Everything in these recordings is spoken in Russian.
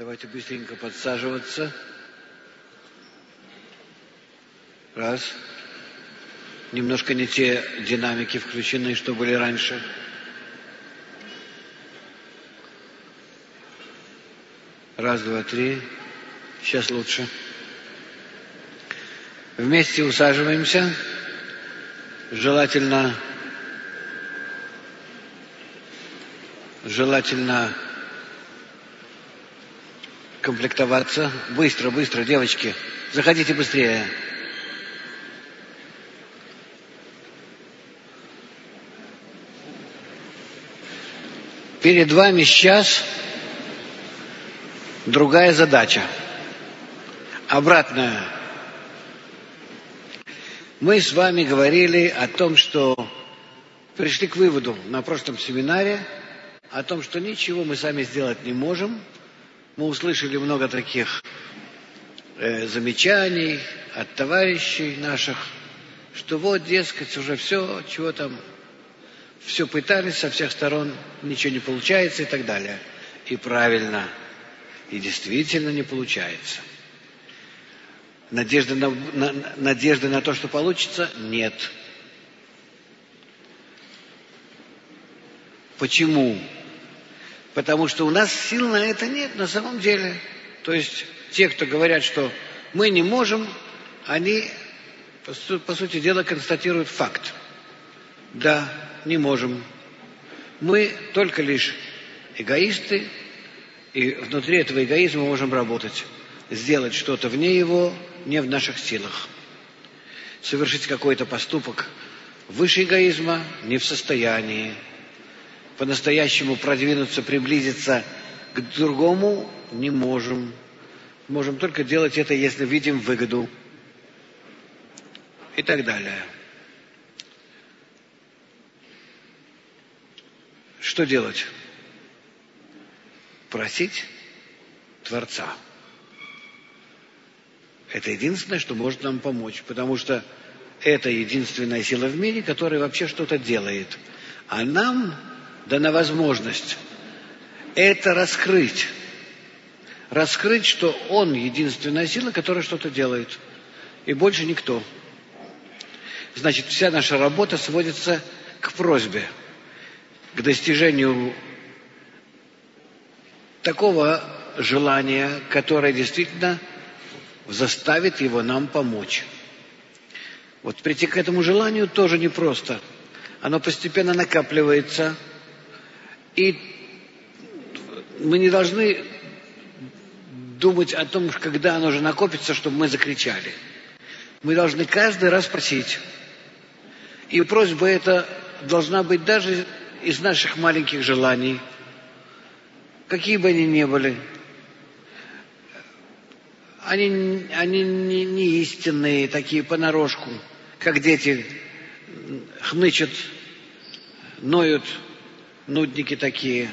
Давайте быстренько подсаживаться. Раз. Немножко не те динамики включены, что были раньше. Раз, два, три. Сейчас лучше. Вместе усаживаемся. Желательно комплектоваться. Быстро, быстро, девочки. Заходите быстрее. Перед вами сейчас другая задача. Обратная. Мы с вами говорили о том, что пришли к выводу на прошлом семинаре, о том, что ничего мы сами сделать не можем. Мы услышали много таких замечаний от товарищей наших, что вот, дескать, уже все, чего там, все пытались со всех сторон, ничего не получается и так далее. И правильно, и действительно не получается. Надежды на то, что получится, нет. Почему? Потому что у нас сил на это нет на самом деле. То есть те, кто говорят, что мы не можем, они, по сути дела, констатируют факт. Да, не можем. Мы только лишь эгоисты, и внутри этого эгоизма можем работать. Сделать что-то вне его не в наших силах. Совершить какой-то поступок выше эгоизма не в состоянии. По-настоящему продвинуться, приблизиться к другому не можем. Можем только делать это, если видим выгоду. И так далее. Что делать? Просить Творца. Это единственное, что может нам помочь, потому что это единственная сила в мире, которая вообще что-то делает. А нам дана возможность это раскрыть. Раскрыть, что Он единственная сила, которая что-то делает. И больше никто. Значит, вся наша работа сводится к просьбе, к достижению такого желания, которое действительно заставит его нам помочь. Вот прийти к этому желанию тоже непросто. Оно постепенно накапливается. И мы не должны думать о том, когда оно уже накопится, чтобы мы закричали. Мы должны каждый раз просить. И просьба эта должна быть даже из наших маленьких желаний, какие бы они ни были. Они не истинные, такие понарошку, как дети хнычут, ноют, нудники такие,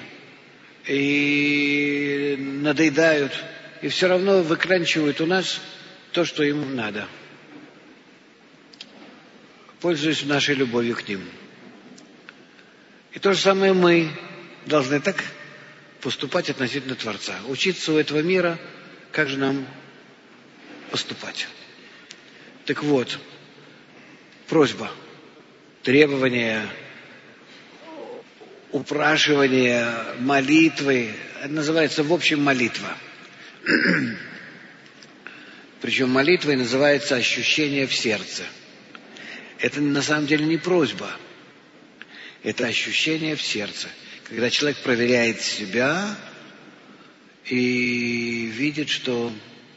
и надоедают, и все равно выклянчивают у нас то, что им надо, пользуясь нашей любовью к ним. И то же самое мы должны так поступать относительно Творца. Учиться у этого мира, как же нам поступать. Так вот, просьба, требование, упрашивание, молитвы, это называется в общем молитва. Причем молитвой называется ощущение в сердце. Это на самом деле не просьба, это ощущение в сердце. Когда человек проверяет себя и видит, что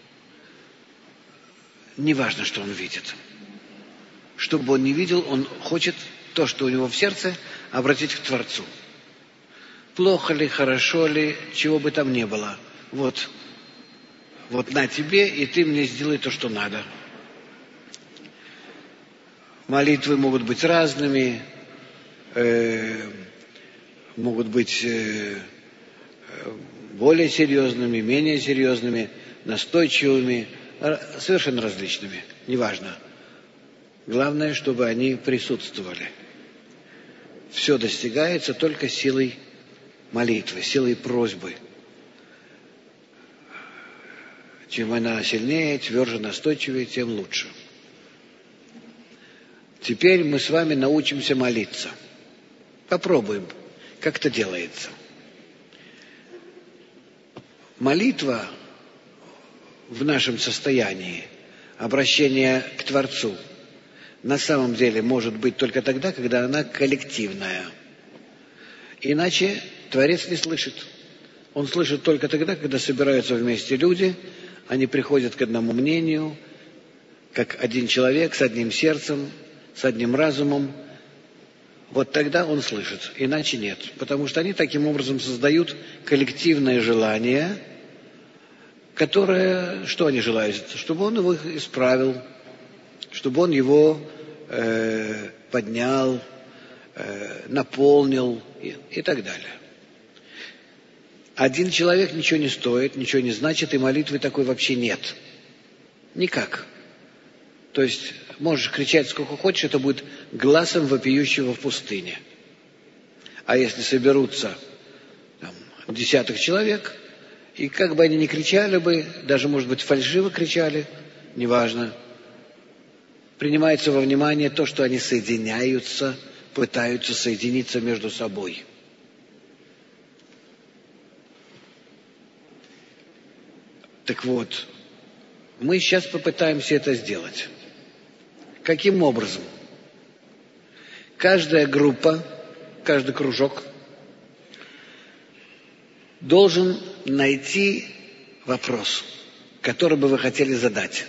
неважно, что он видит. Что бы он ни видел, он хочет то, что у него в сердце, обратить к Творцу. Плохо ли, хорошо ли, чего бы там ни было. Вот на тебе, и ты мне сделай то, что надо. Молитвы могут быть разными, могут быть более серьезными, менее серьезными, настойчивыми, совершенно различными, неважно. Главное, чтобы они присутствовали. Все достигается только силой молитвы, силой просьбы. Чем она сильнее, тверже, настойчивее, тем лучше. Теперь мы с вами научимся молиться. Попробуем, как это делается. Молитва в нашем состоянии, обращение к Творцу, на самом деле может быть только тогда, когда она коллективная. Иначе Творец не слышит. Он слышит только тогда, когда собираются вместе люди, они приходят к одному мнению, как один человек, с одним сердцем, с одним разумом. Вот тогда он слышит, иначе нет. Потому что они таким образом создают коллективное желание, которое, что они желают? Чтобы он его исправил, чтобы он его поднял, наполнил и так далее. Один человек ничего не стоит, ничего не значит, и молитвы такой вообще нет. Никак. То есть можешь кричать сколько хочешь, это будет гласом вопиющего в пустыне. А если соберутся десяток человек, и как бы они ни кричали бы, даже, может быть, фальшиво кричали, неважно, принимается во внимание то, что они соединяются, пытаются соединиться между собой. Так вот, мы сейчас попытаемся это сделать. Каким образом? Каждая группа, каждый кружок должен найти вопрос, который бы вы хотели задать.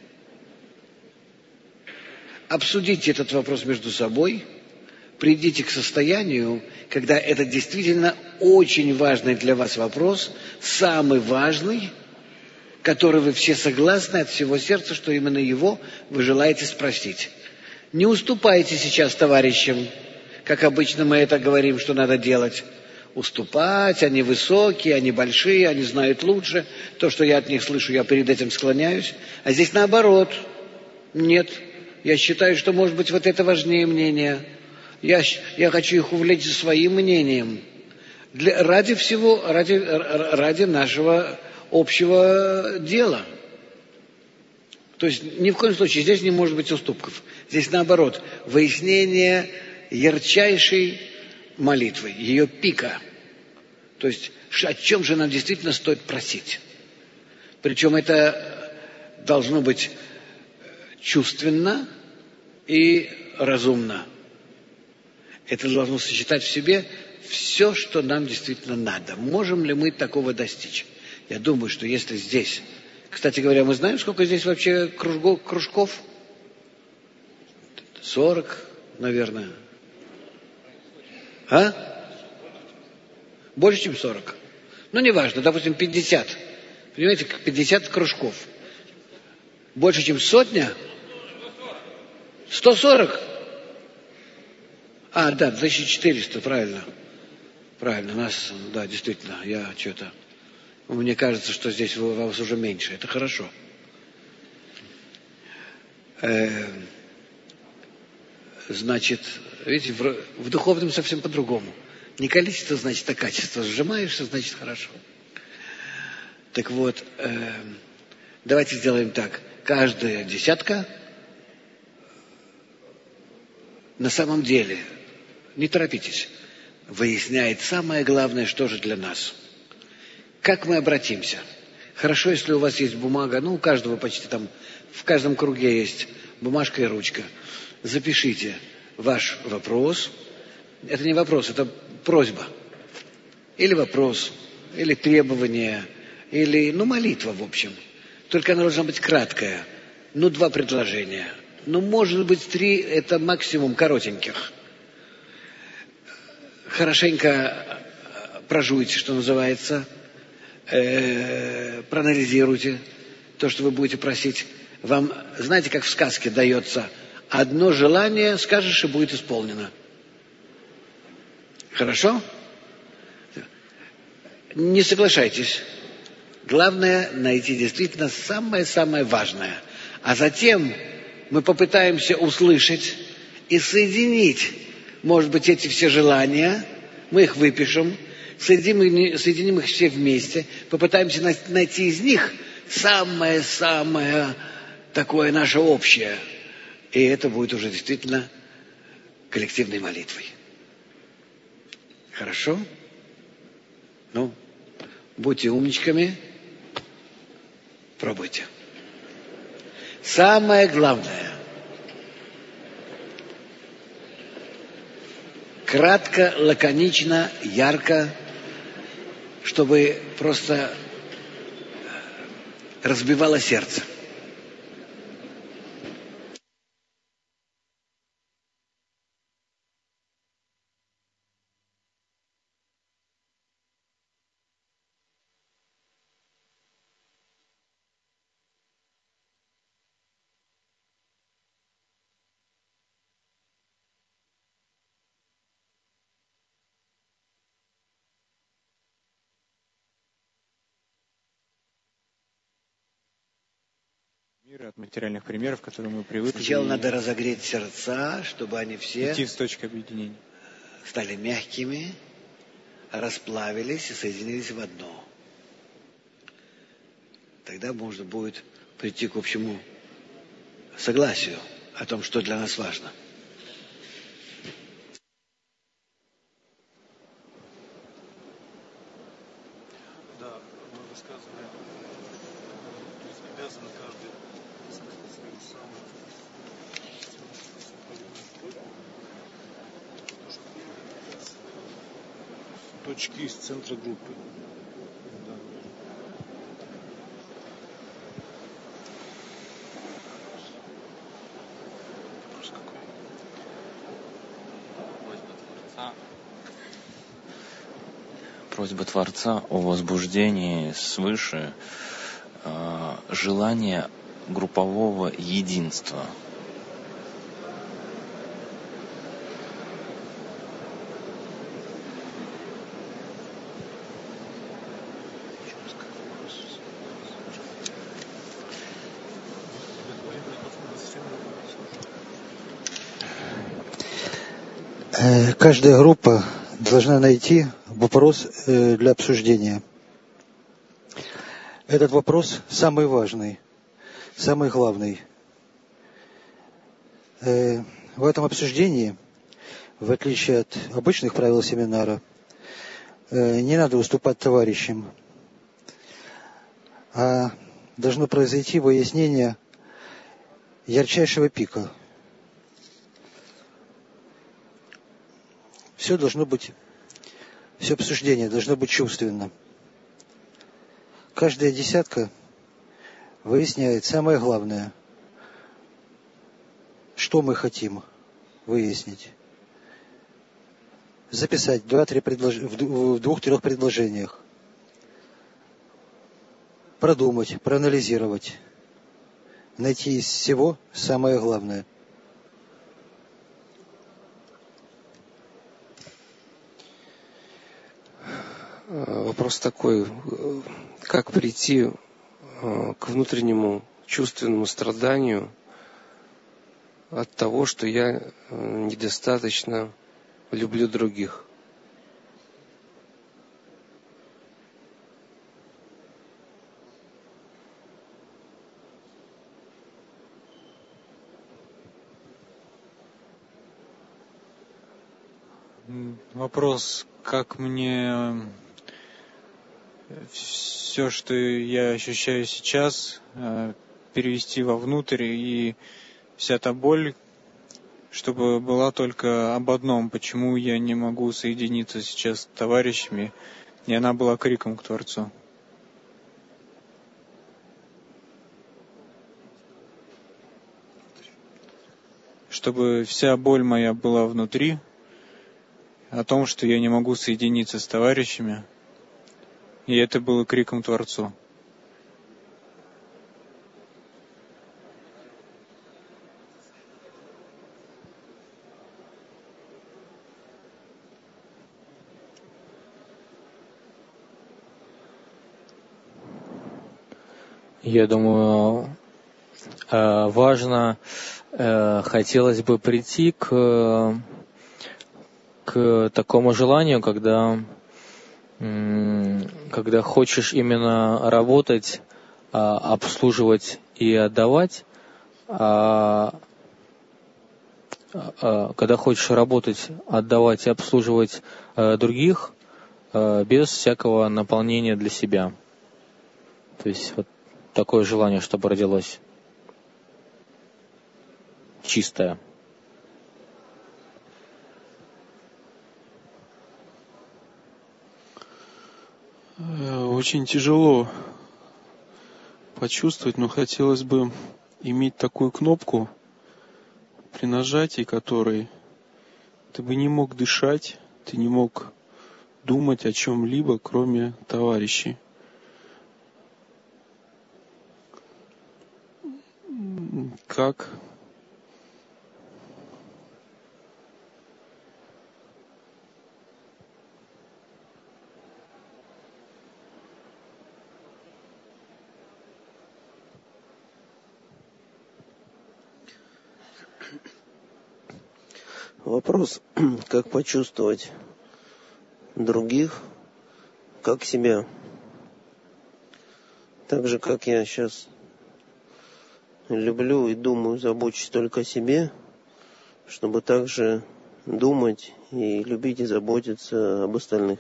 Обсудите этот вопрос между собой, придите к состоянию, когда это действительно очень важный для вас вопрос, самый важный, который вы все согласны от всего сердца, что именно его вы желаете спросить. Не уступайте сейчас товарищам, как обычно мы это говорим, что надо делать. Уступать, они высокие, они большие, они знают лучше. То, что я от них слышу, я перед этим склоняюсь. А здесь наоборот. Нет. Я считаю, что, может быть, вот это важнее мнения. Я хочу их увлечь своим мнением. Ради всего, ради нашего общего дела. То есть ни в коем случае здесь не может быть уступков. Здесь наоборот, выяснение ярчайшей молитвы, ее пика. То есть о чем же нам действительно стоит просить. Причем это должно быть чувственно и разумно. Это должно сочетать в себе все, что нам действительно надо. Можем ли мы такого достичь? Я думаю, что если здесь... Кстати говоря, мы знаем, сколько здесь вообще кружков? 40, наверное. А? Больше, чем 40. Ну, неважно, допустим, 50. Понимаете, 50 кружков. Больше, чем сотня? 140? А, да, 1400, правильно. Правильно, нас, да, действительно, я что-то... Мне кажется, что здесь вас уже меньше. Это хорошо. Значит, видите, в духовном совсем по-другому. Не количество, значит, а качество. Сжимаешься, значит, хорошо. Так вот, давайте сделаем так. Каждая десятка на самом деле, не торопитесь, выясняет самое главное, что же для нас. Как мы обратимся? Хорошо, если у вас есть бумага, ну, у каждого почти там, в каждом круге есть бумажка и ручка. Запишите ваш вопрос. Это не вопрос, это просьба. Или вопрос, или требование, или, ну, молитва, в общем. Только она должна быть краткая. Ну, 2 предложения. Ну, может быть, 3, это максимум коротеньких. Хорошенько прожуйте, что называется. Проанализируйте то, что вы будете просить. Вам, знаете, как в сказке дается, одно желание скажешь, и будет исполнено. Хорошо? Не соглашайтесь. Главное найти действительно самое-самое важное. А затем мы попытаемся услышать и соединить, может быть, эти все желания, мы их выпишем, соединим их все вместе, попытаемся найти из них самое-самое такое наше общее. И это будет уже действительно коллективной молитвой. Хорошо? Ну, будьте умничками, пробуйте. Самое главное, кратко, лаконично, ярко, чтобы просто разбивало сердце. От материальных примеров, которые мы привыкли. Сначала надо разогреть сердца, чтобы они все идти с точки объединения. Стали мягкими, расплавились и соединились в одно. Тогда можно будет прийти к общему согласию о том, что для нас важно. Да, мы высказываем, то есть обязаны каждый сказать свою самую точки из центра группы. Да. Вопрос какой? Просьба Творца о возбуждении свыше желания группового единства. Каждая группа должна найти вопрос для обсуждения. Этот вопрос самый важный, самый главный. В этом обсуждении, в отличие от обычных правил семинара, не надо уступать товарищам, а должно произойти выяснение ярчайшего пика. Все обсуждение должно быть чувственно. Каждая десятка выясняет самое главное, что мы хотим выяснить. Записать в 2-3 предложениях. Продумать, проанализировать. Найти из всего самое главное. Вопрос такой, как прийти к внутреннему чувственному страданию от того, что я недостаточно люблю других. Вопрос, как мне все, что я ощущаю сейчас, перевести вовнутрь, и вся та боль, чтобы была только об одном, почему я не могу соединиться сейчас с товарищами, и она была криком к Творцу. Чтобы вся боль моя была внутри, о том, что я не могу соединиться с товарищами, и это было криком Творцу. Я думаю, важно, хотелось бы прийти к такому желанию, когда хочешь именно работать обслуживать и отдавать, когда хочешь работать, отдавать и обслуживать других, без всякого наполнения для себя. То есть вот такое желание, чтобы родилось чистое. Очень тяжело почувствовать, но хотелось бы иметь такую кнопку, при нажатии которой ты бы не мог дышать, ты не мог думать о чем-либо, кроме товарищей. Как? Вопрос, как почувствовать других, как себя. Так же, как я сейчас люблю и думаю, забочусь только о себе, чтобы также думать и любить и заботиться об остальных.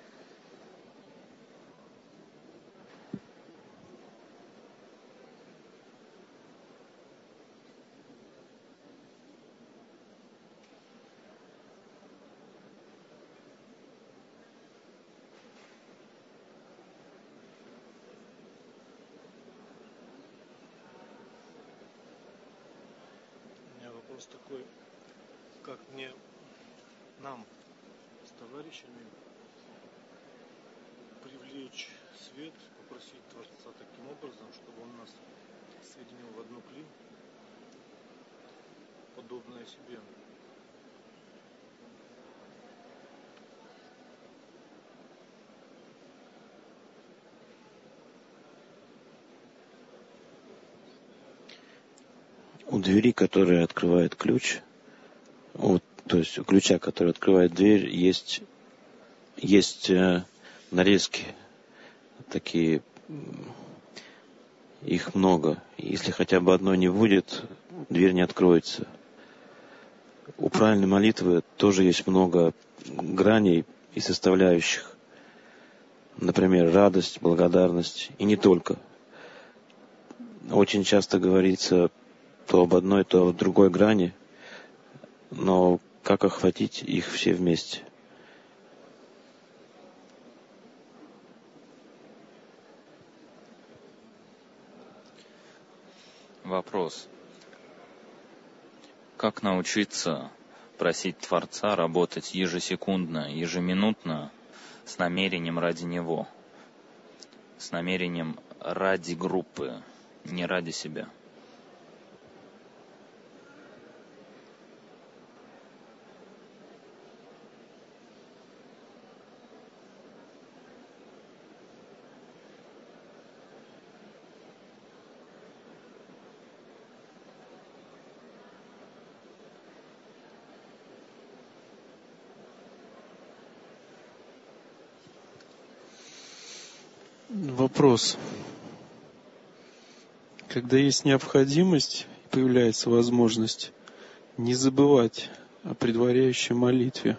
У меня вопрос такой, как нам с товарищами привлечь свет, попросить Творца таким образом, чтобы он нас соединил в одну клин, подобное себе. У двери, которая открывает ключ, то есть у ключа, который открывает дверь, есть нарезки такие, их много. Если хотя бы одной не будет, дверь не откроется. У правильной молитвы тоже есть много граней и составляющих. Например, радость, благодарность, и не только. Очень часто говорится то об одной, то о другой грани, но как охватить их все вместе? Вопрос. Как научиться просить Творца работать ежесекундно, ежеминутно с намерением ради Него, с намерением ради группы, не ради себя? Вопрос. Когда есть необходимость, появляется возможность не забывать о предваряющей молитве.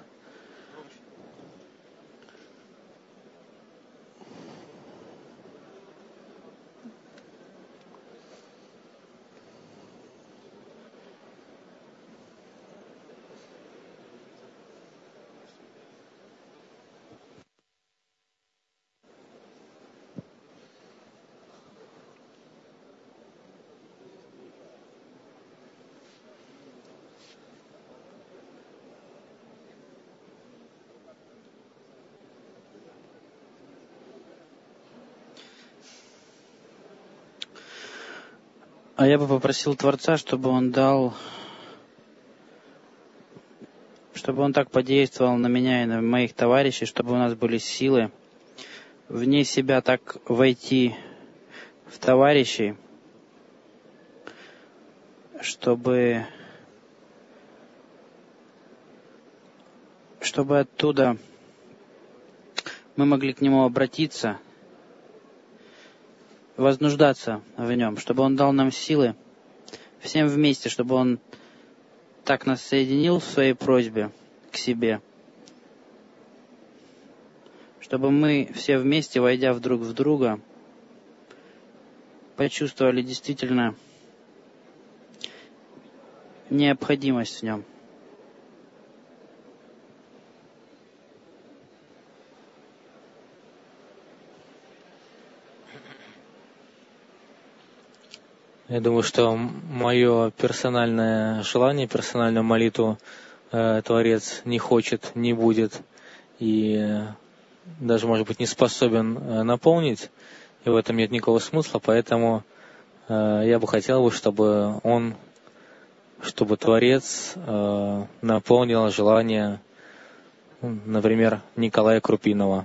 А я бы попросил Творца, чтобы он так подействовал на меня и на моих товарищей, чтобы у нас были силы вне себя так войти в товарищей, чтобы оттуда мы могли к нему обратиться вознуждаться в нем, чтобы Он дал нам силы всем вместе, чтобы Он так нас соединил в своей просьбе к себе, чтобы мы все вместе, войдя друг в друга, почувствовали действительно необходимость в нем. Я думаю, что мое персональное желание, персональную молитву Творец не хочет, не будет и даже, может быть, не способен наполнить, и в этом нет никакого смысла, поэтому я бы хотел, чтобы Творец наполнил желание, например, Николая Крупинова.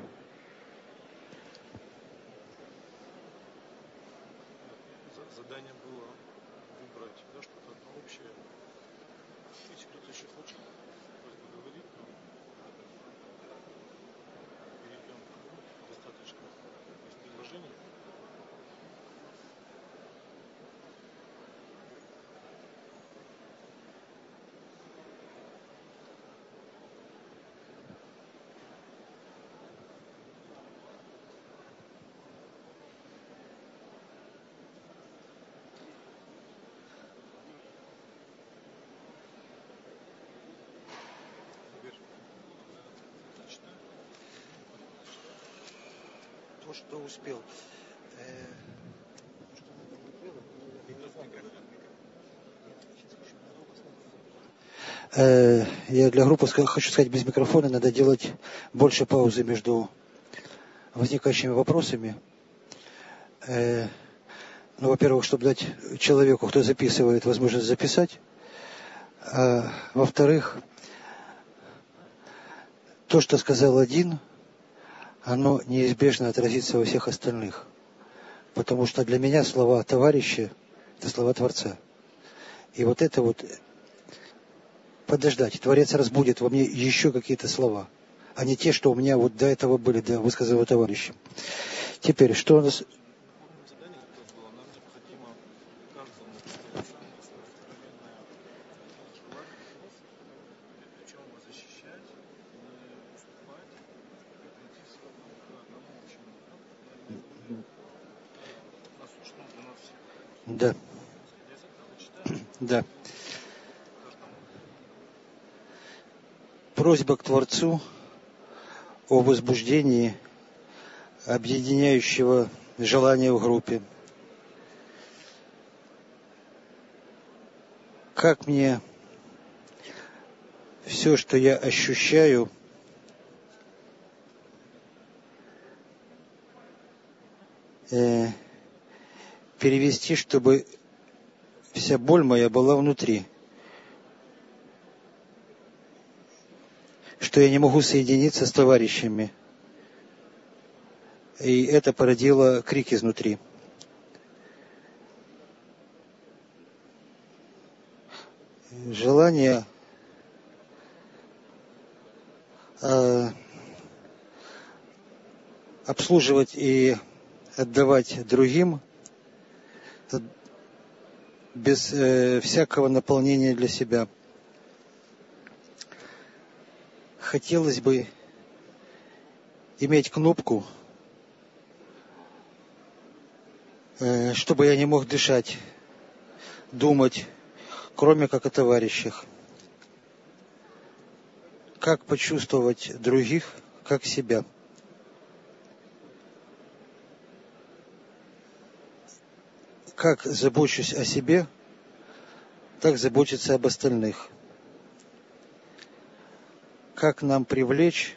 То, что успел. Я для группы хочу сказать, без микрофона надо делать больше паузы между возникающими вопросами. Ну, во-первых, чтобы дать человеку, кто записывает, возможность записать. А во-вторых, то, что сказал один, оно неизбежно отразится во всех остальных. Потому что для меня слова товарища – это слова Творца. И вот это вот подождать. Творец разбудит во мне еще какие-то слова, а не те, что у меня вот до этого были, до высказанного товарища. Теперь, что у нас... Да. Да. Просьба к Творцу о возбуждении объединяющего желания в группе. Как мне все, что я ощущаю, перевести, чтобы вся боль моя была внутри. Что я не могу соединиться с товарищами. И это породило крик изнутри. Желание обслуживать и отдавать другим без всякого наполнения для себя. Хотелось бы иметь кнопку, чтобы я не мог дышать, думать, кроме как о товарищах. Как почувствовать других, как себя. Как забочусь о себе, так заботиться об остальных. Как нам привлечь,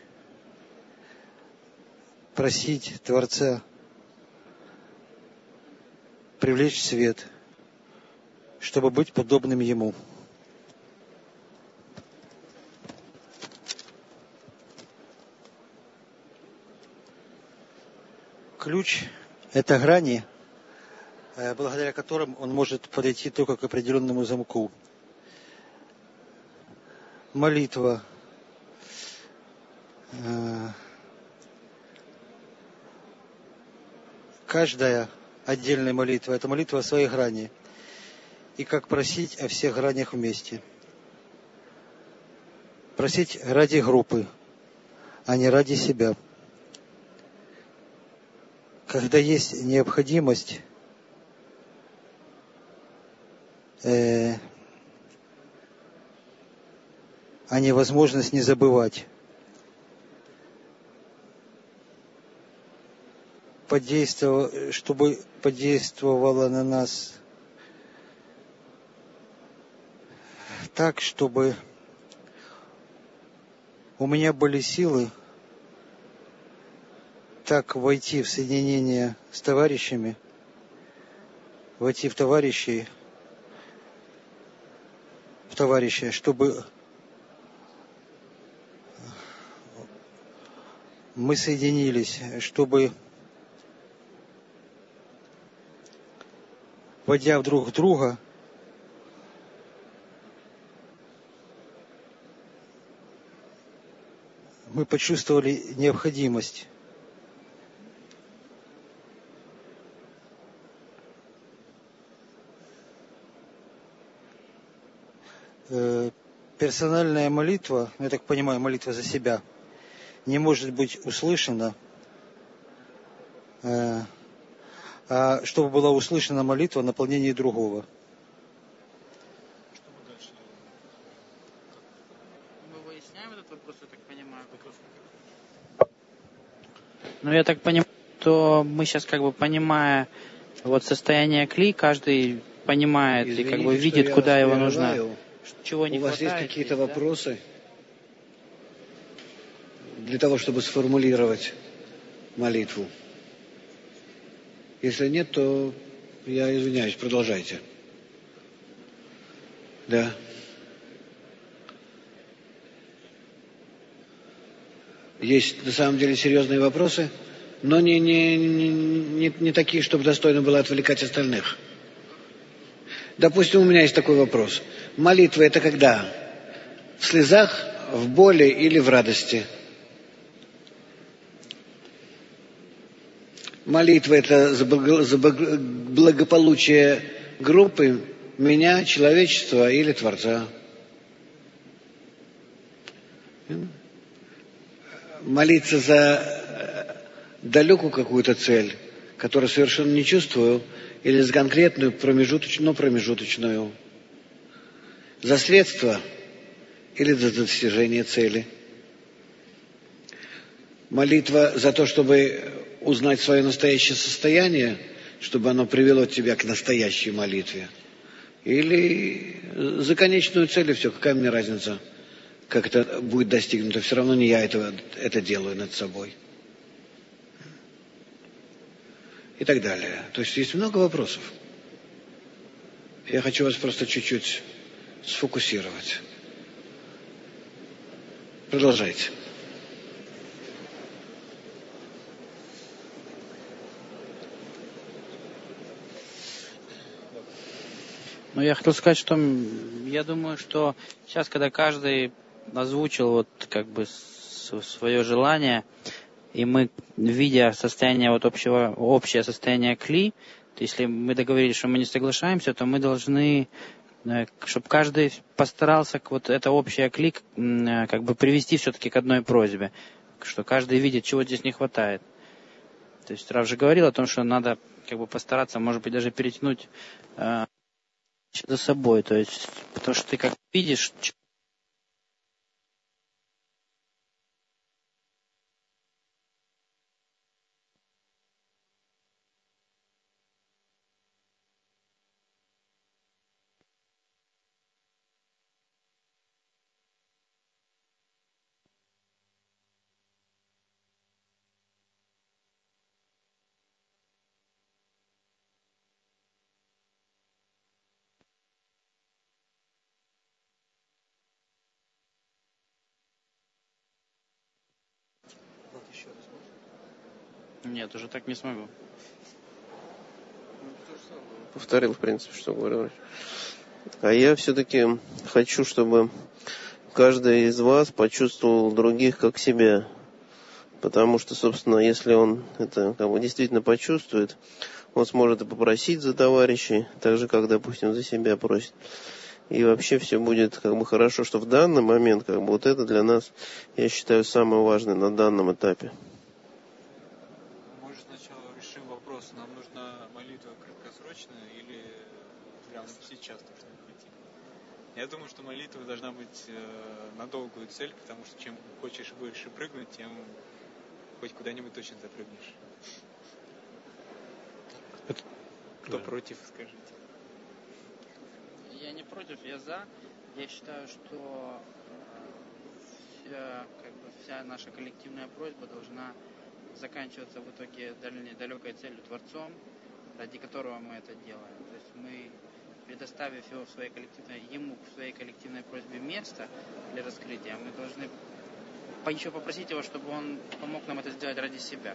просить Творца, привлечь свет, чтобы быть подобным Ему. Ключ – это грани, благодаря которым он может подойти только к определенному замку. Молитва, каждая отдельной молитвы, это молитва о своей грани. И как просить о всех гранях вместе. Просить ради группы, а не ради себя. Когда есть необходимость а не возможность не забывать. Чтобы подействовало на нас так, чтобы у меня были силы так войти в соединение с товарищами, войти в товарища, чтобы мы соединились, чтобы, войдя друг в друга, мы почувствовали необходимость персональная молитва, я так понимаю, молитва за себя, не может быть услышана, а чтобы была услышана молитва о наполнении другого. Мы выясняем этот вопрос, я так понимаю. Ну, я так понимаю, что мы сейчас понимая вот состояние кли, каждый понимает. Извините, и видит, куда его нужно. Чего не хватает. У вас есть какие-то вопросы для того, чтобы сформулировать молитву? Если нет, то я извиняюсь, продолжайте. Да. Есть на самом деле серьезные вопросы, но не такие, чтобы достойно было отвлекать остальных. Допустим, у меня есть такой вопрос. Молитва — это когда? В слезах, в боли или в радости? Молитва — это за благополучие группы, меня, человечества или Творца. Молиться за далекую какую-то цель, которую совершенно не чувствую, или за конкретную промежуточную. За средства или за достижение цели. Молитва за то, чтобы узнать свое настоящее состояние, чтобы оно привело тебя к настоящей молитве. Или за конечную цель, и все, какая мне разница, как это будет достигнуто. Все равно не я это делаю над собой. И так далее. То есть есть много вопросов. Я хочу вас просто чуть-чуть сфокусировать. Продолжайте. Ну, я хотел сказать, что я думаю, что сейчас, когда каждый озвучил свое желание, и мы, видя состояние общее состояние кли, то если мы договорились, что мы не соглашаемся, то мы должны, чтобы каждый постарался это общее кли привести все-таки к одной просьбе, что каждый видит, чего здесь не хватает. То есть Рав же говорил о том, что надо постараться, может быть, даже перетянуть за собой, то есть, потому что ты видишь. Нет, уже так не смогу. Повторил, в принципе, что говорил. А я все-таки хочу, чтобы каждый из вас почувствовал других как себя. Потому что, собственно, если он это действительно почувствует, он сможет и попросить за товарищей, так же, как, допустим, за себя просит. И вообще все будет как бы хорошо, что в данный момент, как бы вот это для нас, я считаю, самое важное на данном этапе. Может, сначала решим вопрос, нам нужна молитва краткосрочная или прямо сейчас должна прийти? Я думаю, что молитва должна быть на долгую цель, потому что чем хочешь больше прыгнуть, тем хоть куда-нибудь точно запрыгнешь. Кто против, скажите? Я не против, я за. Я считаю, что вся наша коллективная просьба должна заканчиваться в итоге далекой целью Творцом, ради которого мы это делаем. То есть мы, предоставив ему в своей коллективной просьбе место для раскрытия, мы должны еще попросить его, чтобы он помог нам это сделать ради себя.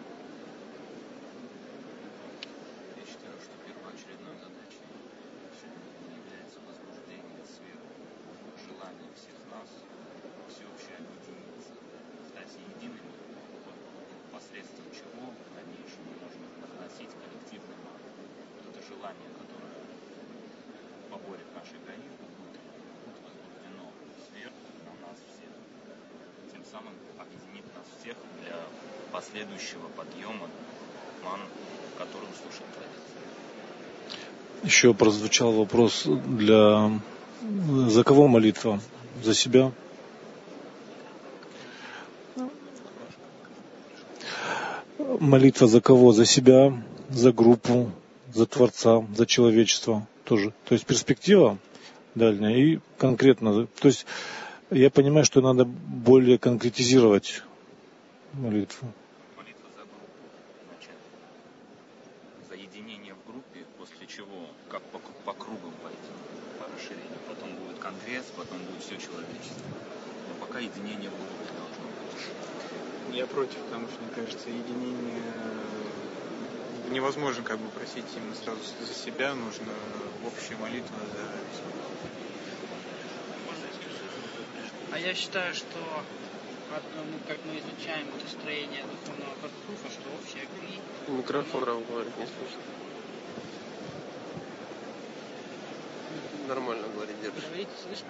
Я считаю, что первоочередной задачей является возбуждение сверху желания всех нас всеобще объединиться, стать едиными, посредством чего в дальнейшем мы можем возносить коллективный мат. Вот это желание, которое поборет наш эгоизм, будет возбуждено сверху на нас всех. Тем самым объединит нас всех для последующего подъема ман, которым слушает традиция. Еще прозвучал вопрос за кого молитва? За себя? Молитва за кого? За себя, за группу, за Творца, за человечество тоже. То есть перспектива дальняя и конкретно. То есть я понимаю, что надо более конкретизировать молитву. Молитва за группу вначале. За единение в группе, после чего, как по кругам пойти, по расширению. Потом будет конгресс, потом будет все человечество. Но пока единение в группе должно быть. Я против, потому что, мне кажется, единение невозможно как бы просить именно сразу за себя, нужно общая молитва за всех. А я считаю, что как мы изучаем строение духовного парцуфа, что общая кли... Микрофон Рав говорит, не слышно. Нормально говорит, держи. Говорите, слышно?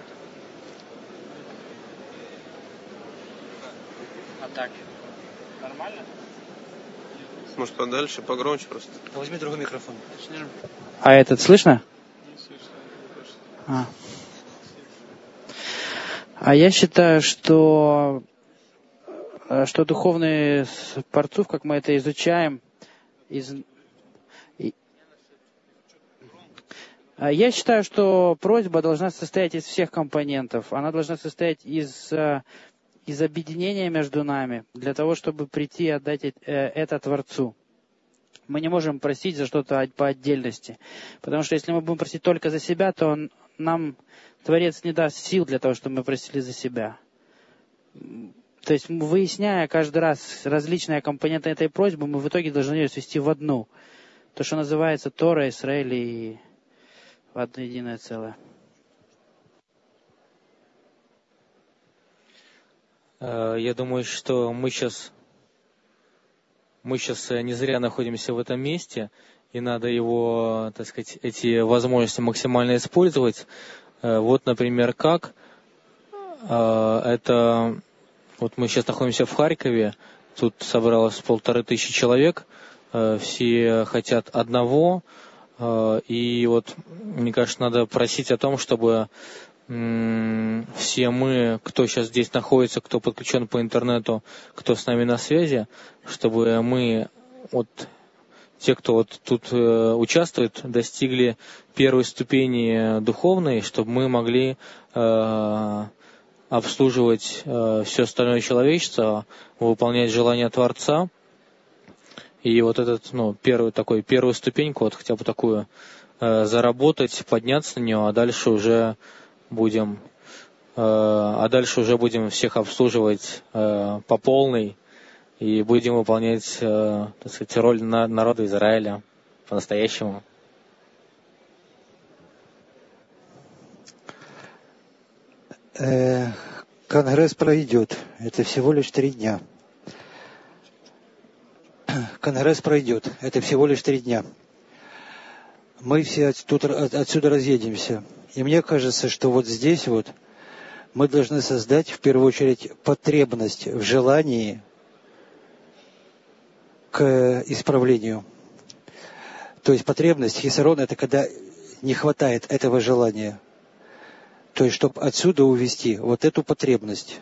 А так? Нормально? Может, подальше, погромче просто. Возьми другой микрофон. А этот слышно? Не слышно. А я считаю, что духовный парцуф, как мы это изучаем, я считаю, что просьба должна состоять из всех компонентов. Она должна состоять из объединения между нами, для того, чтобы прийти и отдать это Творцу. Мы не можем просить за что-то по отдельности. Потому что если мы будем просить только за себя, то нам Творец не даст сил для того, чтобы мы просили за себя. То есть, выясняя каждый раз различные компоненты этой просьбы, мы в итоге должны ее свести в одну. То, что называется Тора, Исраэль и в одно единое целое. Я думаю, что мы сейчас не зря находимся в этом месте, и надо его, так сказать, эти возможности максимально использовать. Вот, например, как это... Вот мы сейчас находимся в Харькове, тут собралось 1500 человек, все хотят одного, и вот, мне кажется, надо просить о том, чтобы все мы, кто сейчас здесь находится, кто подключен по интернету, кто с нами на связи, чтобы мы, вот те, кто вот тут участвует, достигли первой ступени духовной, чтобы мы могли обслуживать все остальное человечество, выполнять желания Творца. И вот этот, первую ступеньку, вот хотя бы такую, заработать, подняться на нее, а дальше уже будем всех обслуживать по полной и будем выполнять, так сказать, роль народа Израиля по-настоящему. Конгресс пройдет. Это всего лишь 3 дня. конгресс пройдет. Это всего лишь 3 дня. Мы все отсюда разъедемся. И мне кажется, что вот здесь вот мы должны создать в первую очередь потребность в желании к исправлению. То есть потребность, хисарон, это когда не хватает этого желания. То есть, чтобы отсюда увести вот эту потребность.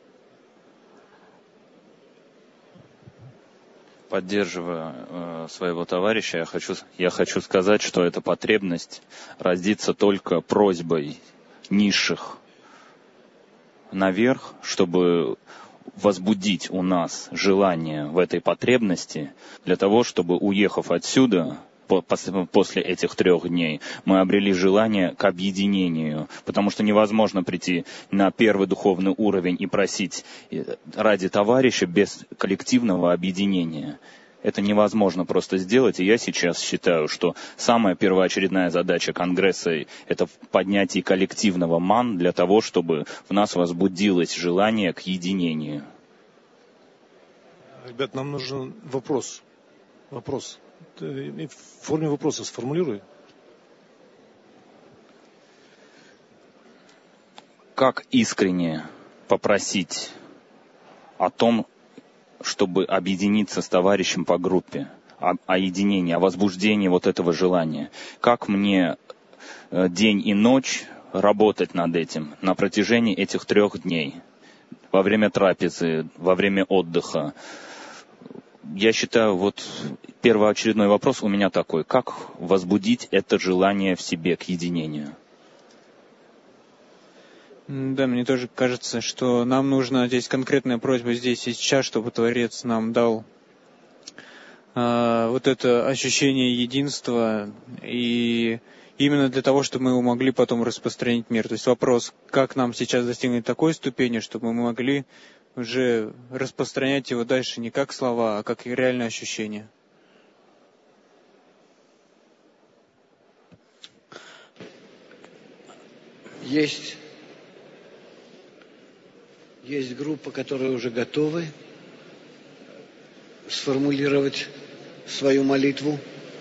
Поддерживая своего товарища, я хочу сказать, что эта потребность родится только просьбой низших наверх, чтобы возбудить у нас желание в этой потребности, для того, чтобы, уехав отсюда, после этих 3 дней, мы обрели желание к объединению, потому что невозможно прийти на первый духовный уровень и просить ради товарища без коллективного объединения. Это невозможно просто сделать, и я сейчас считаю, что самая первоочередная задача Конгресса – это поднятие коллективного ман для того, чтобы в нас возбудилось желание к единению. Ребят, нам нужен вопрос. В форме вопроса сформулируй. Как искренне попросить о том, чтобы объединиться с товарищем по группе, о единении, о возбуждении вот этого желания? Как мне день и ночь работать над этим на протяжении этих 3 дней, во время трапезы, во время отдыха? Я считаю, вот первоочередной вопрос у меня такой. Как возбудить это желание в себе к единению? Да, мне тоже кажется, что нам нужна здесь конкретная просьба здесь и сейчас, чтобы Творец нам дал вот это ощущение единства, и именно для того, чтобы мы его могли потом распространить в мир. То есть вопрос, как нам сейчас достигнуть такой ступени, чтобы мы могли уже распространять его дальше не как слова, а как реальное ощущение. Есть группы, которые уже готовы сформулировать свою молитву.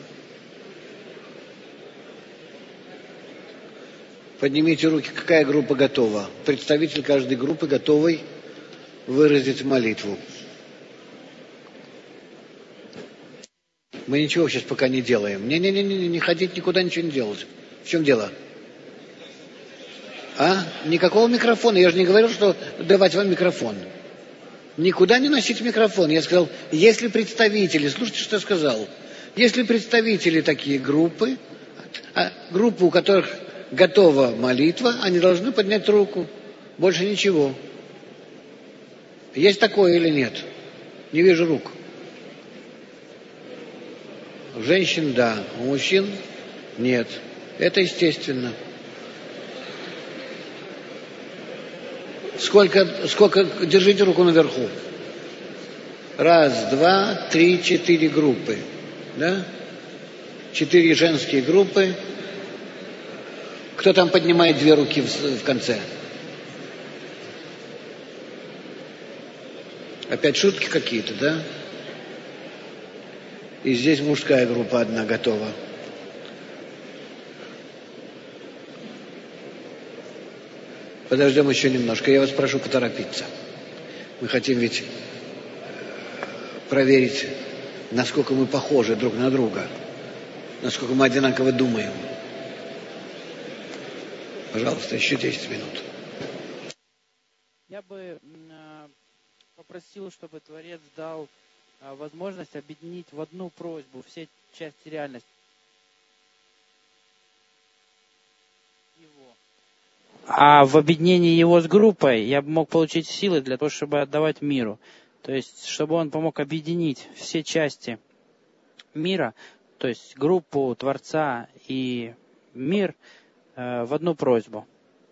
Поднимите руки, какая группа готова? Представитель каждой группы готовый выразить молитву. Мы ничего сейчас пока не делаем. Не ходить никуда, ничего не делать. В чем дело? Никакого микрофона. Я же не говорил, что давать вам микрофон. Никуда не носить микрофон. Я сказал, если представители, слушайте, что я сказал, если представители такие группы, группы, у которых готова молитва, они должны поднять руку. Больше ничего. Есть такое или нет? Не вижу рук. У женщин да, у мужчин нет. Это естественно. Сколько, держите руку наверху. 1, 2, 3, 4 группы. Да? 4 женские группы. Кто там поднимает 2 руки в конце? Опять шутки какие-то, да? И здесь мужская группа одна готова. Подождем еще немножко. Я вас прошу поторопиться. Мы хотим ведь проверить, насколько мы похожи друг на друга, насколько мы одинаково думаем. Пожалуйста, еще 10 минут. Я бы попросил, чтобы Творец дал возможность объединить в одну просьбу все части реальности. А в объединении его с группой я бы мог получить силы для того, чтобы отдавать миру. То есть, чтобы он помог объединить все части мира, то есть группу, Творца и мир в одну просьбу.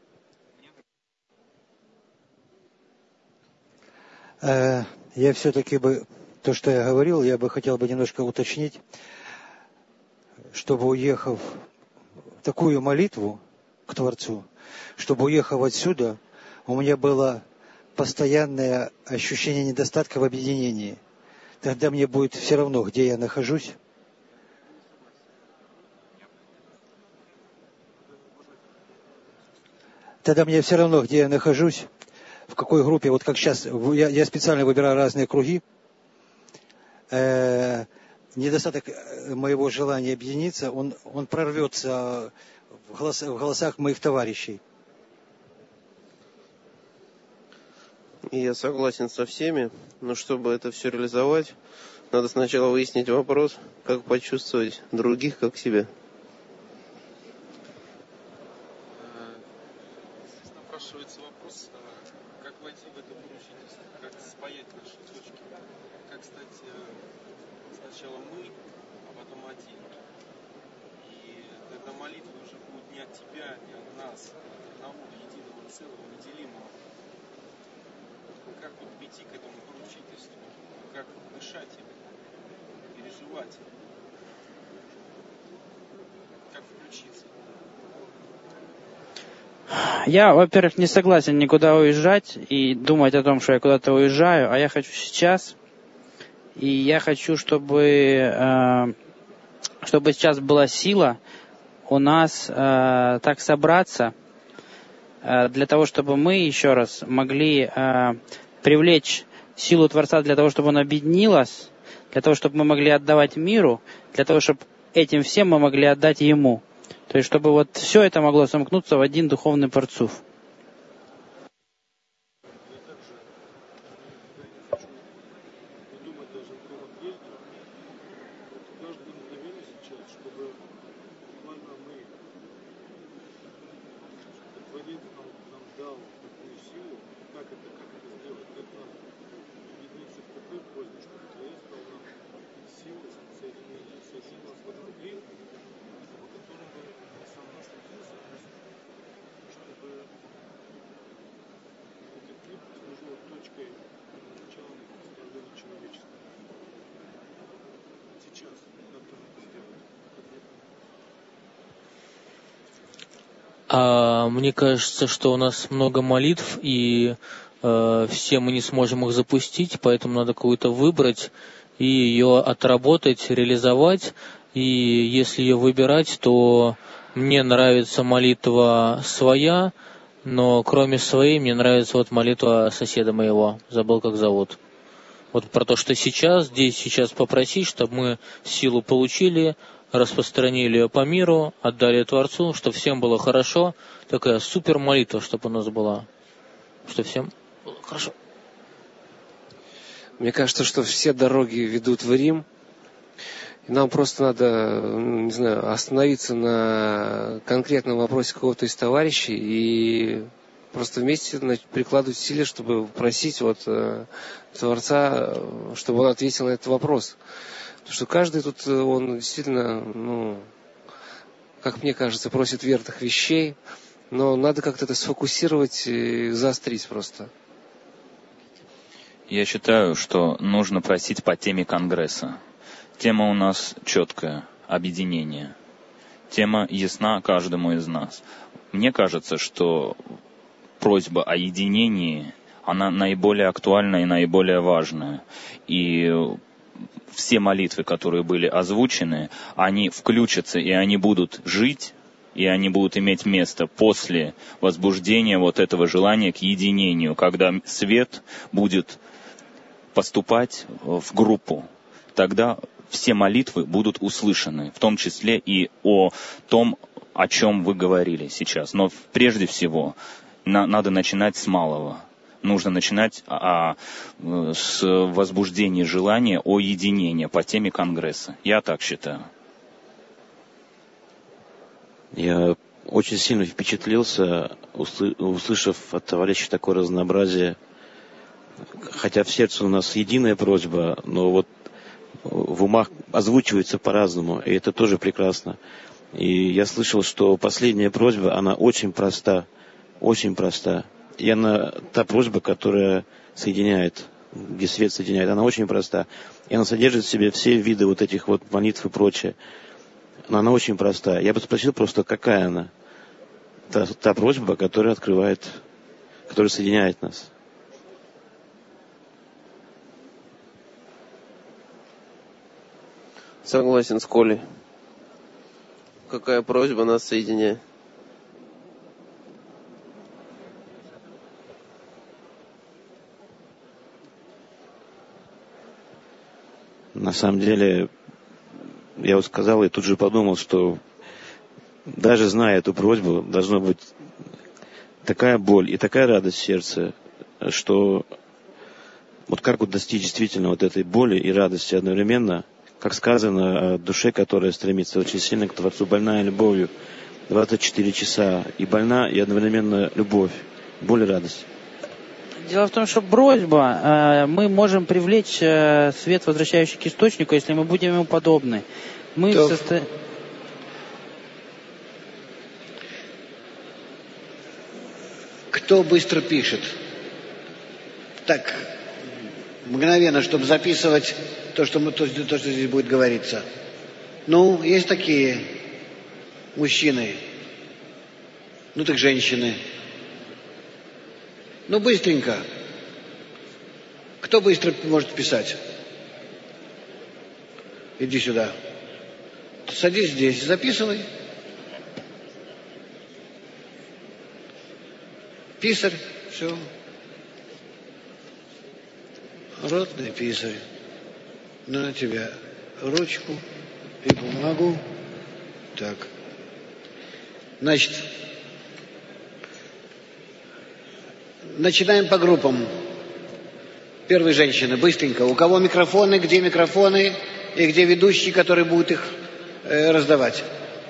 Я все-таки то, что я говорил, я бы хотел бы немножко уточнить, чтобы, уехав в такую молитву к Творцу, чтобы, уехав отсюда, у меня было постоянное ощущение недостатка в объединении. тогда мне будет все равно, где я нахожусь. Тогда мне все равно, где я нахожусь, в какой группе. Вот как сейчас, я специально выбираю разные круги. Недостаток моего желания объединиться, он прорвется в голосах моих товарищей. И я согласен со всеми, но чтобы это все реализовать, надо сначала выяснить вопрос, как почувствовать других, как себя. Здесь напрашивается вопрос, как войти в это поручительство, как спаять наши точки, как стать сначала мы, а потом один. И тогда молитва уже будет не от тебя, не от нас, а от одного единого целого, неделимого. Как вот прийти к этому поручительству, как дышать им, переживать, как включиться. Я, во-первых, не согласен никуда уезжать и думать о том, что я куда-то уезжаю, а я хочу сейчас. И я хочу, чтобы сейчас была сила у нас так собраться, для того, чтобы мы еще раз могли привлечь силу Творца для того, чтобы он объединилась, для того, чтобы мы могли отдавать миру, для того, чтобы этим всем мы могли отдать Ему. То есть, чтобы вот все это могло сомкнуться в один духовный парцуф. Мне кажется, что у нас много молитв, и все мы не сможем их запустить, поэтому надо какую-то выбрать и ее отработать, реализовать. И если ее выбирать, то мне нравится молитва своя, но кроме своей мне нравится вот молитва соседа моего, забыл, как зовут. Вот про то, что сейчас попросить, чтобы мы силу получили, распространили ее по миру, отдали Творцу, чтобы всем было хорошо. Такая супер молитва, чтобы у нас была, чтобы всем было хорошо. Мне кажется, что все дороги ведут в Рим. И нам просто надо, не знаю, остановиться на конкретном вопросе какого-то из товарищей и просто вместе прикладывать усилия, чтобы просить вот Творца, чтобы он ответил на этот вопрос. Потому что каждый тут, он действительно, как мне кажется, просит верных вещей, но надо как-то это сфокусировать и заострить просто. Я считаю, что нужно просить по теме Конгресса. Тема у нас четкая – объединение. Тема ясна каждому из нас. Мне кажется, что просьба о единении, она наиболее актуальна и наиболее важная. И все молитвы, которые были озвучены, они включатся, и они будут жить, и они будут иметь место после возбуждения вот этого желания к единению, когда свет будет поступать в группу. Тогда все молитвы будут услышаны, в том числе и о том, о чем вы говорили сейчас. Но прежде всего надо начинать с малого. Нужно начинать с возбуждения желания о единении по теме Конгресса. Я так считаю. Я очень сильно впечатлился, услышав от товарищей такое разнообразие. Хотя в сердце у нас единая просьба, но вот в умах озвучивается по-разному, и это тоже прекрасно. И я слышал, что последняя просьба, она очень проста, очень проста. И она, та просьба, которая соединяет, где свет соединяет, она очень проста. И она содержит в себе все виды вот этих вот молитв и прочее. Но она очень проста. Я бы спросил просто, какая она? Та просьба, которая открывает, которая соединяет нас. Согласен с Колей. Какая просьба нас соединяет? На самом деле, я вот сказал и тут же подумал, что даже зная эту просьбу, должна быть такая боль и такая радость в сердце, что вот как вот достичь действительно вот этой боли и радости одновременно, как сказано о душе, которая стремится очень сильно к Творцу, больная любовью 24 часа, и больна, и одновременно любовь, боль и радость. Дело в том, что просьба, мы можем привлечь свет, возвращающий к источнику, если мы будем ему подобны. Мы в состоянии... Кто быстро пишет? Так, мгновенно, чтобы записывать то, что здесь будет говориться. Ну, есть такие мужчины. Ну, так женщины. Ну, быстренько. Кто быстро может писать? Иди сюда. Садись здесь, записывай. Писарь, все. Ротный писарь. На тебя ручку и бумагу. Так. Значит, начинаем по группам. Первые женщины, быстренько. У кого микрофоны, где микрофоны и где ведущий, который будет их раздавать.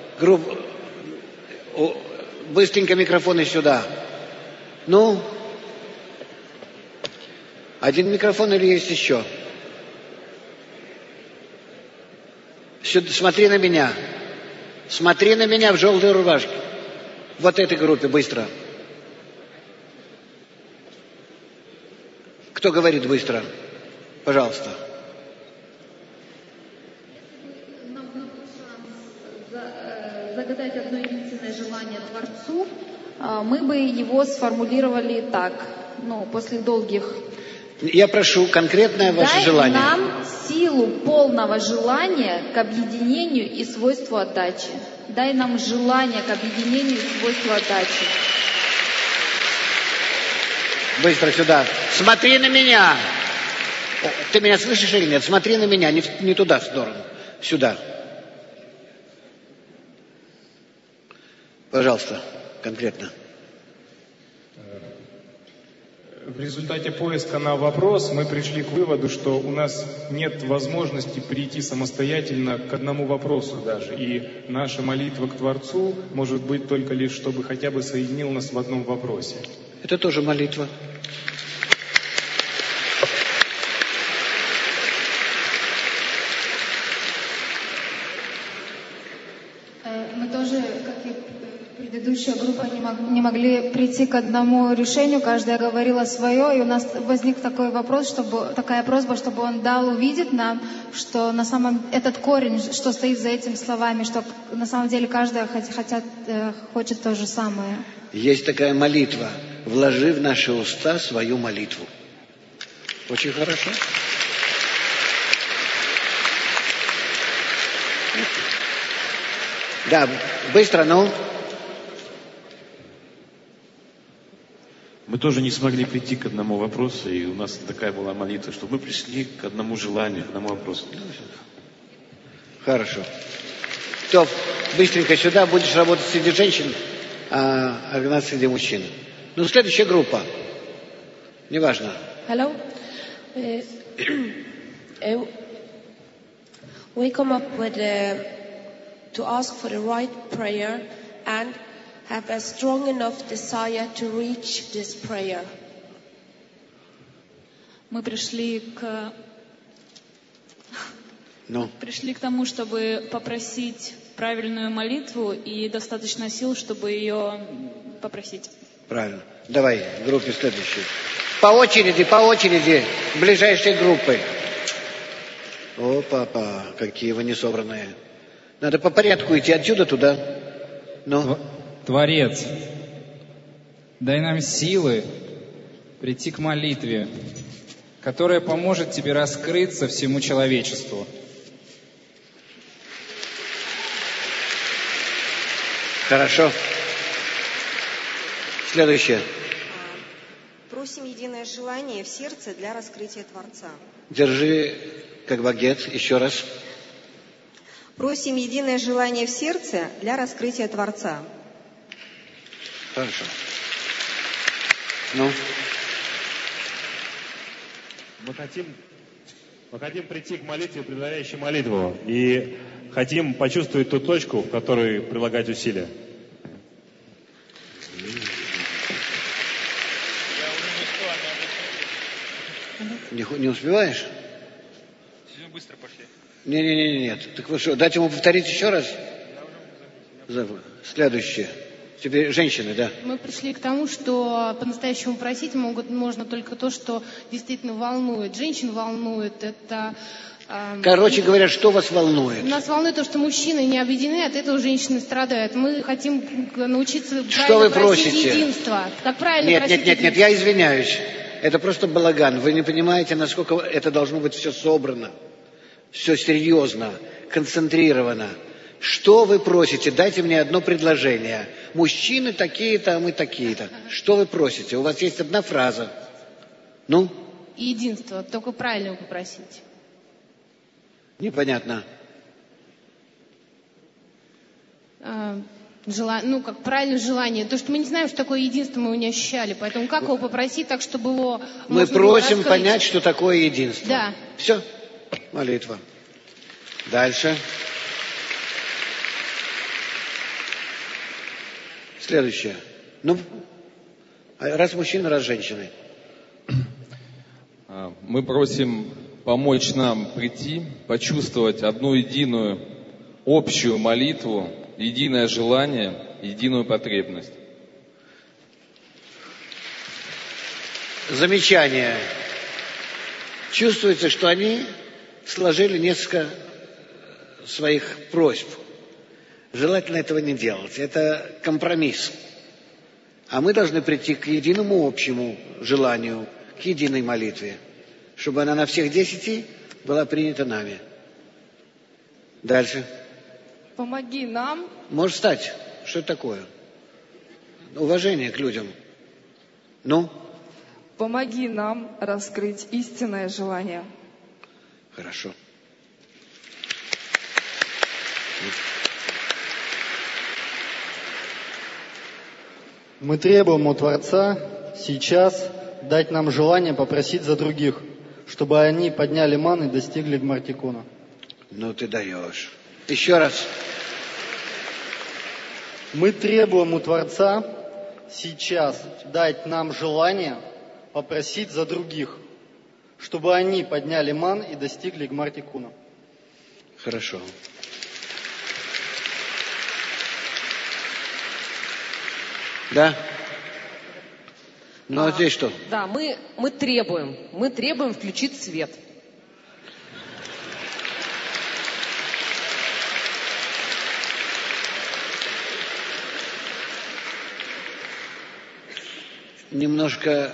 Быстренько микрофоны сюда. Ну, один микрофон или есть еще? Сюда, смотри на меня. Смотри на меня в желтой рубашке. Вот этой группе быстро. Кто говорит быстро? Пожалуйста. Нам нужно загадать одно единственное желание Творцу. Мы бы его сформулировали так, после долгих. Я прошу конкретное ваше желание. Дай нам силу полного желания к объединению и свойству отдачи. Дай нам желание к объединению и свойству отдачи. Быстро сюда. Смотри на меня. Ты меня слышишь или нет? Смотри на меня, не туда в сторону. Сюда. Пожалуйста, конкретно. В результате поиска на вопрос мы пришли к выводу, что у нас нет возможности прийти самостоятельно к одному вопросу даже. И наша молитва к Творцу может быть только лишь, чтобы хотя бы соединил нас в одном вопросе. Это тоже молитва. Мы тоже, как и предыдущая группа, не могли прийти к одному решению. Каждая говорила свое, и у нас возник такой вопрос, такая просьба, чтобы он дал увидеть нам, что на самом этот корень, что стоит за этими словами, что на самом деле каждая хочет то же самое. Есть такая молитва. Вложи в наши уста свою молитву. Очень хорошо. Да, быстро, ну. Мы тоже не смогли прийти к одному вопросу, и у нас такая была молитва, что мы пришли к одному желанию, к одному вопросу. Хорошо. Кто быстренько сюда, будешь работать среди женщин, а у нас среди мужчин. Ну, следующая группа. Неважно. Hello. We come up with to ask for the right prayer and have a strong enough desire to reach this prayer. Мы пришли к тому, чтобы попросить правильную молитву и достаточно сил, чтобы ее попросить. Правильно. Давай, в группе следующей. По очереди, ближайшие группы. О, папа, какие вы несобранные. Надо по порядку идти отсюда туда. Ну. Творец, дай нам силы прийти к молитве, которая поможет тебе раскрыться всему человечеству. Хорошо. Следующее. Просим единое желание в сердце для раскрытия Творца. Держи как багет. Еще раз. Просим единое желание в сердце для раскрытия Творца. Хорошо. Ну? Мы хотим прийти к молитве, предваряющей молитву, и хотим почувствовать ту точку, в которой прилагать усилия. Не успеваешь? Сегодня быстро пошли. Нет. Так вы что, дать ему повторить еще раз? Следующее. Теперь женщины, да. Мы пришли к тому, что по-настоящему просить можно только то, что действительно волнует. Женщин волнует. Это... Короче говоря, что вас волнует? Нас волнует то, что мужчины не объединены, от этого женщины страдают. Мы хотим научиться что вы просить просите? Единства. Как правильно просить единства? Нет, я извиняюсь. Это просто балаган. Вы не понимаете, насколько это должно быть все собрано, все серьезно, концентрировано. Что вы просите? Дайте мне одно предложение. Мужчины такие-то, а мы такие-то. Что вы просите? У вас есть одна фраза. Ну? Единство. Только правильно попросить. Непонятно. Как правильно желание. То, что мы не знаем, что такое единство, мы его не ощущали. Поэтому как его попросить так, чтобы его... Мы просим понять, что такое единство. Да. Все. Молитва. Дальше. Следующее. Раз мужчины, раз женщины. Мы просим помочь нам прийти, почувствовать одну единую общую молитву, единое желание, единую потребность. Замечание. Чувствуется, что они сложили несколько своих просьб. Желательно этого не делать. Это компромисс. А мы должны прийти к единому общему желанию, к единой молитве, чтобы она на всех 10 была принята нами. Дальше. Помоги нам. Можешь встать. Что это такое? Уважение к людям. Ну? Помоги нам раскрыть истинное желание. Хорошо. Мы требуем у Творца сейчас дать нам желание попросить за других, чтобы они подняли ман и достигли Гмартикуна. Ну ты даешь. Еще раз. Мы требуем у Творца сейчас дать нам желание попросить за других, чтобы они подняли ман и достигли Гмартикуна. Хорошо. Да? Ну а здесь что? Да, мы требуем включить свет. Немножко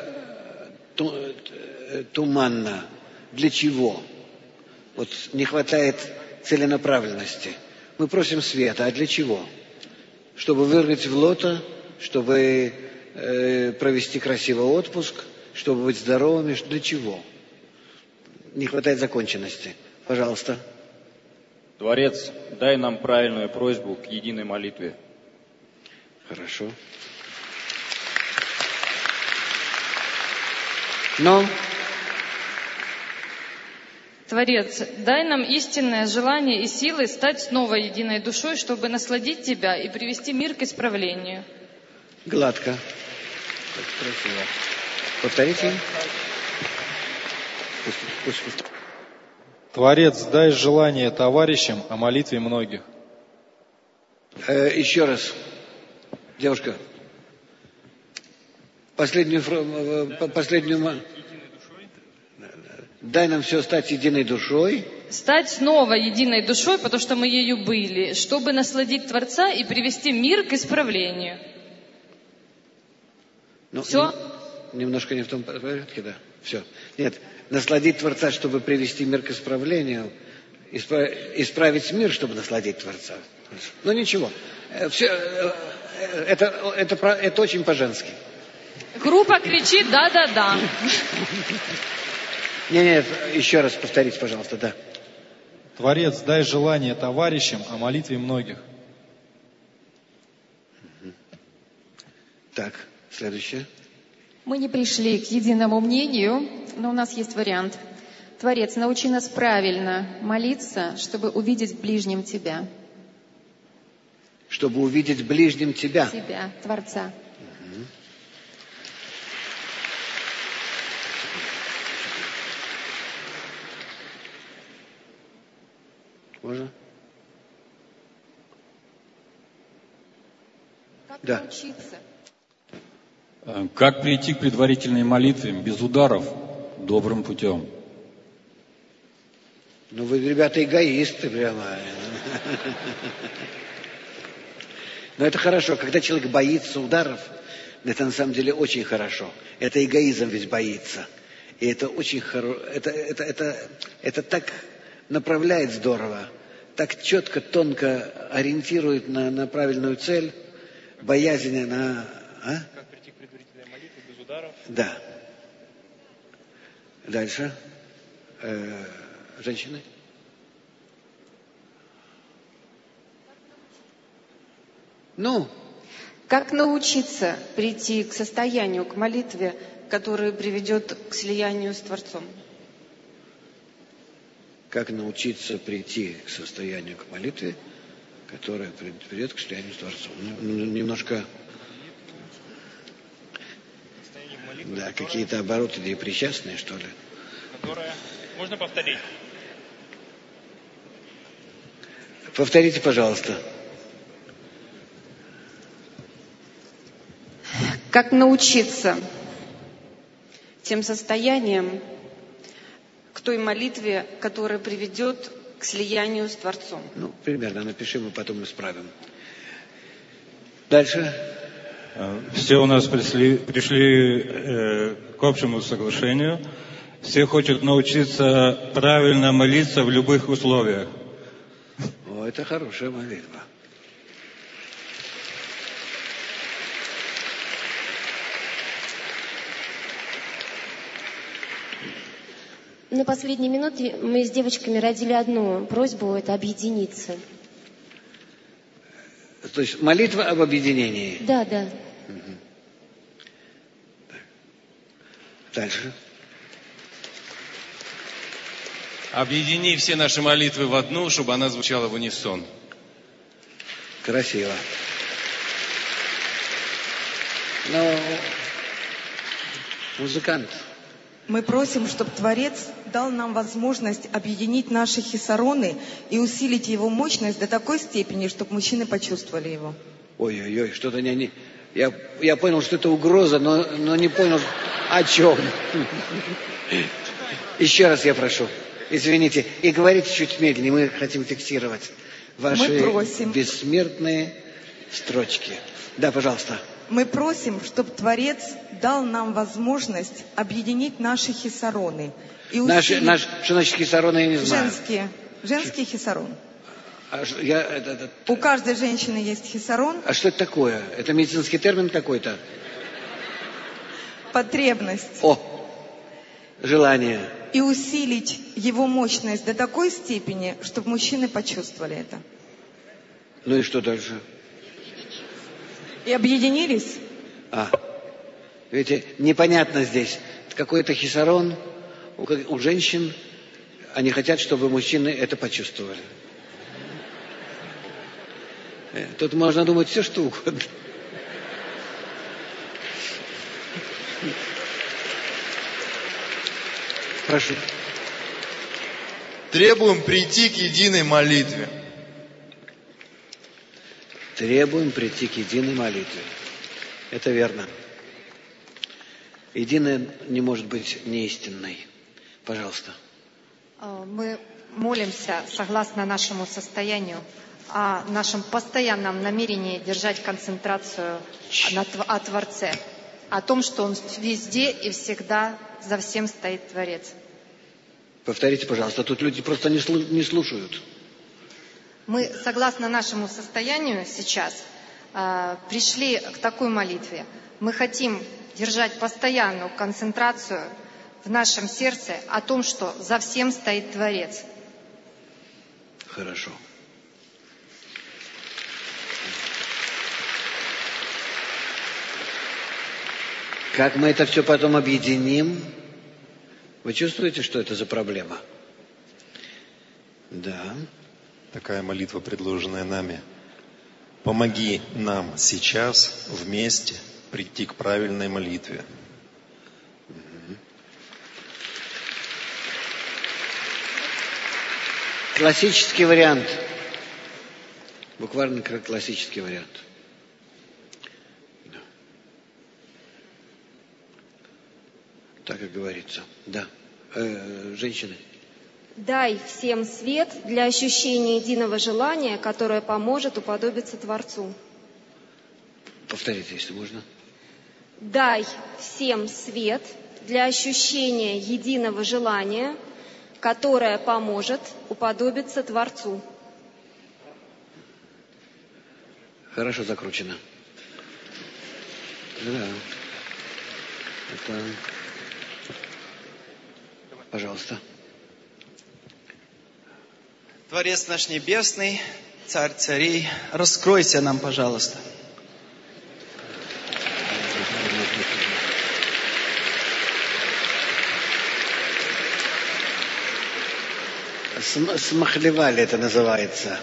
туманно. Для чего? Вот не хватает целенаправленности. Мы просим света, а для чего? Чтобы выиграть в лото, чтобы провести красивый отпуск, чтобы быть здоровыми. Для чего? Не хватает законченности. Пожалуйста. Творец, дай нам правильную просьбу к единой молитве. Хорошо. Но... Творец, дай нам истинное желание и силы стать снова единой душой, чтобы насладить Тебя и привести мир к исправлению. Гладко. Красиво. Повторите. Пусть. Творец, дай желание товарищам о молитве многих. Еще раз. Девушка. Последнюю. Дай нам все стать единой душой. Стать снова единой душой, потому что мы ею были, чтобы насладить Творца и привести мир к исправлению. Все? Немножко не в том порядке, да. Все. Нет, насладить Творца, чтобы привести мир к исправлению, исправить мир, чтобы насладить Творца. Ну ничего. Все, это очень по-женски. Группа кричит «да-да-да». Нет, еще раз повторите, пожалуйста, да. Творец, дай желание товарищам о молитве многих. Так, следующее. Мы не пришли к единому мнению, но у нас есть вариант. Творец, научи нас правильно молиться, чтобы увидеть в ближнем Тебя. Чтобы увидеть в ближнем Тебя. Тебя, Творца. Можно? Как Да. научиться? Как прийти к предварительной молитве без ударов добрым путем? Ну вы, ребята, эгоисты прямо. Но это хорошо, когда человек боится ударов, это на самом деле очень хорошо. Это эгоизм ведь боится. И это очень хорошо. Это так направляет здорово, так четко, тонко ориентирует на правильную цель, боязнь на... А? Как прийти к предварительной молитве без ударов? Да. Дальше. Женщины? Ну? Как научиться прийти к состоянию, к молитве, которое приведет к слиянию с Творцом? Как научиться прийти к состоянию, к молитве, которая приведет к слиянию с Творцом? Ну, немножко... Да, какие-то обороты непричастные, что ли. Которая... Можно повторить? Повторите, пожалуйста. Как научиться тем состояниям, к той молитве, которая приведет к слиянию с Творцом? Ну, примерно напишем, и потом исправим. Дальше. Все у нас пришли к общему соглашению. Все хотят научиться правильно молиться в любых условиях. О, это хорошая молитва. На последней минуте мы с девочками родили одну просьбу, это объединиться. То есть молитва об объединении. Да, да. Дальше. Объедини все наши молитвы в одну, чтобы она звучала в унисон. Красиво. Но музыкант. Мы просим, чтобы Творец дал нам возможность объединить наши хисароны и усилить его мощность до такой степени, чтобы мужчины почувствовали его. Ой-ой-ой, что-то не... Я понял, что это угроза, но не понял, о чем. Еще раз я прошу. Извините. И говорите чуть медленнее, мы хотим фиксировать ваши бессмертные строчки. Да, пожалуйста. Мы просим, чтобы Творец дал нам возможность объединить наши хисароны. И усилить... Что значит хисароны, я не знаю. Женские хисарон. У каждой женщины есть хисарон. А что это такое? Это медицинский термин какой-то? Потребность. О, желание. И усилить его мощность до такой степени, чтобы мужчины почувствовали это. Ну и что дальше? И объединились. Видите, непонятно здесь. Какой-то хисарон у женщин, они хотят, чтобы мужчины это почувствовали. Тут можно думать все, что угодно. Прошу. Требуем прийти к единой молитве. Требуем прийти к единой молитве. Это верно. Единая не может быть неистинной. Пожалуйста. Мы молимся согласно нашему состоянию, о нашем постоянном намерении держать концентрацию о Творце, о том, что Он везде и всегда за всем стоит Творец. Повторите, пожалуйста, тут люди просто не слушают. Мы, согласно нашему состоянию сейчас, пришли к такой молитве. Мы хотим держать постоянную концентрацию в нашем сердце о том, что за всем стоит Творец. Хорошо. Как мы это все потом объединим? Вы чувствуете, что это за проблема? Да. Такая молитва, предложенная нами. Помоги нам сейчас вместе прийти к правильной молитве. Классический вариант. Буквально классический вариант. Да. Так и говорится. Да. Женщины. Дай всем свет для ощущения единого желания, которое поможет уподобиться Творцу. Повторите, если можно. Дай всем свет для ощущения единого желания, которое поможет уподобиться Творцу. Хорошо закручено. Да. Это... Пожалуйста. Творец наш Небесный, Царь царей, раскройся нам, пожалуйста. Смахлевали это называется.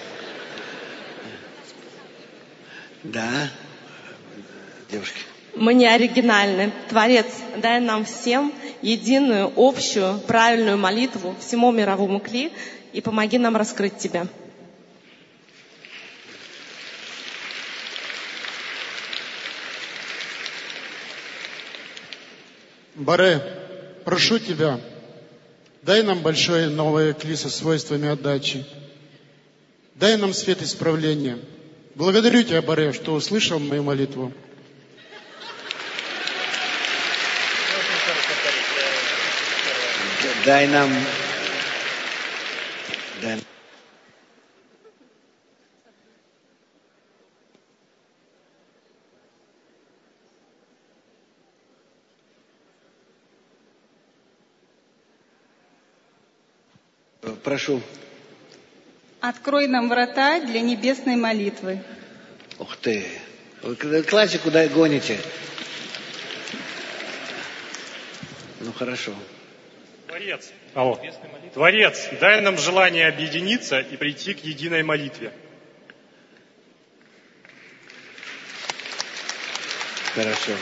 Да, девушки. Мы не оригинальны. Творец, дай нам всем единую, общую, правильную молитву всему мировому кли и помоги нам раскрыть Тебя. Баре, прошу Тебя, дай нам большое новое кли со свойствами отдачи. Дай нам свет исправления. Благодарю Тебя, Баре, что услышал мою молитву. Дай нам... Прошу. Открой нам врата для небесной молитвы. Ух ты. Вы классику гоните. Ну, хорошо. Творец, дай нам желание объединиться и прийти к единой молитве. Хорошо.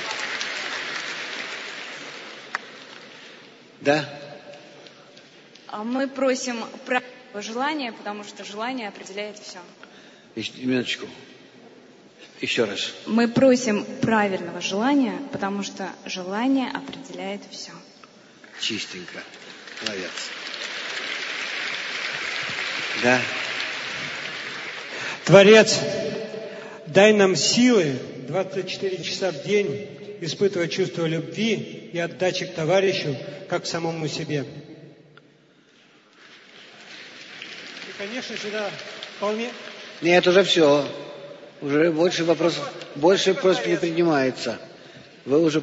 Да? Мы просим правильного желания, потому что желание определяет все. Минуточку. Еще раз. Мы просим правильного желания, потому что желание определяет все. Чистенько. Молодец. Да. Творец, дай нам силы 24 часа в день испытывать чувство любви и отдачи к товарищу, как к самому себе. И, конечно, сюда вполне... Нет, уже все. Уже больше вопросов, больше просьб не принимается. Вы уже...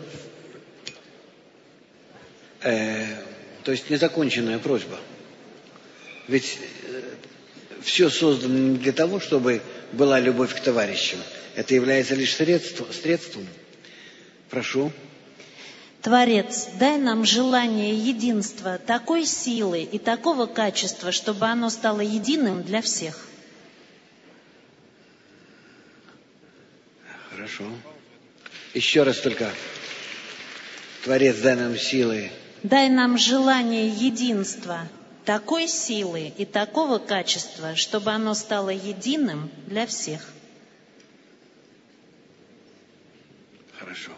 То есть незаконченная просьба. Ведь все создано не для того, чтобы была любовь к товарищам. Это является лишь средством. Прошу. Творец, дай нам желание единства такой силы и такого качества, чтобы оно стало единым для всех. Хорошо. Еще раз только. Творец, дай нам силы. Дай нам желание единства такой силы и такого качества, чтобы оно стало единым для всех. Хорошо.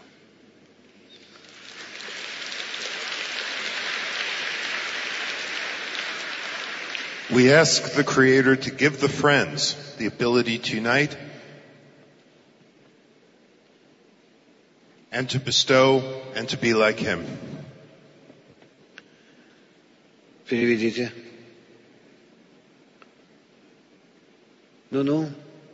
We ask the Creator to give the friends the ability to unite and to bestow and to be like Him. Переведите. Ну-ну.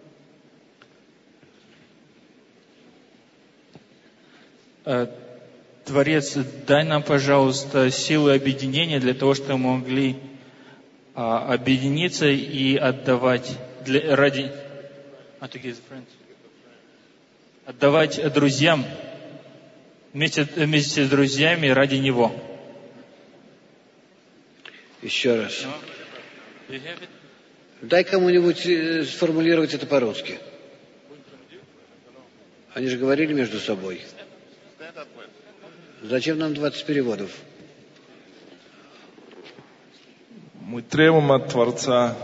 Творец, дай нам, пожалуйста, силы объединения для того, чтобы мы могли объединиться и отдавать отдавать друзьям вместе с друзьями ради Него. Еще раз. Дай кому-нибудь сформулировать это по-русски. Они же говорили между собой. Зачем нам 20 переводов? Мы требуем от Творца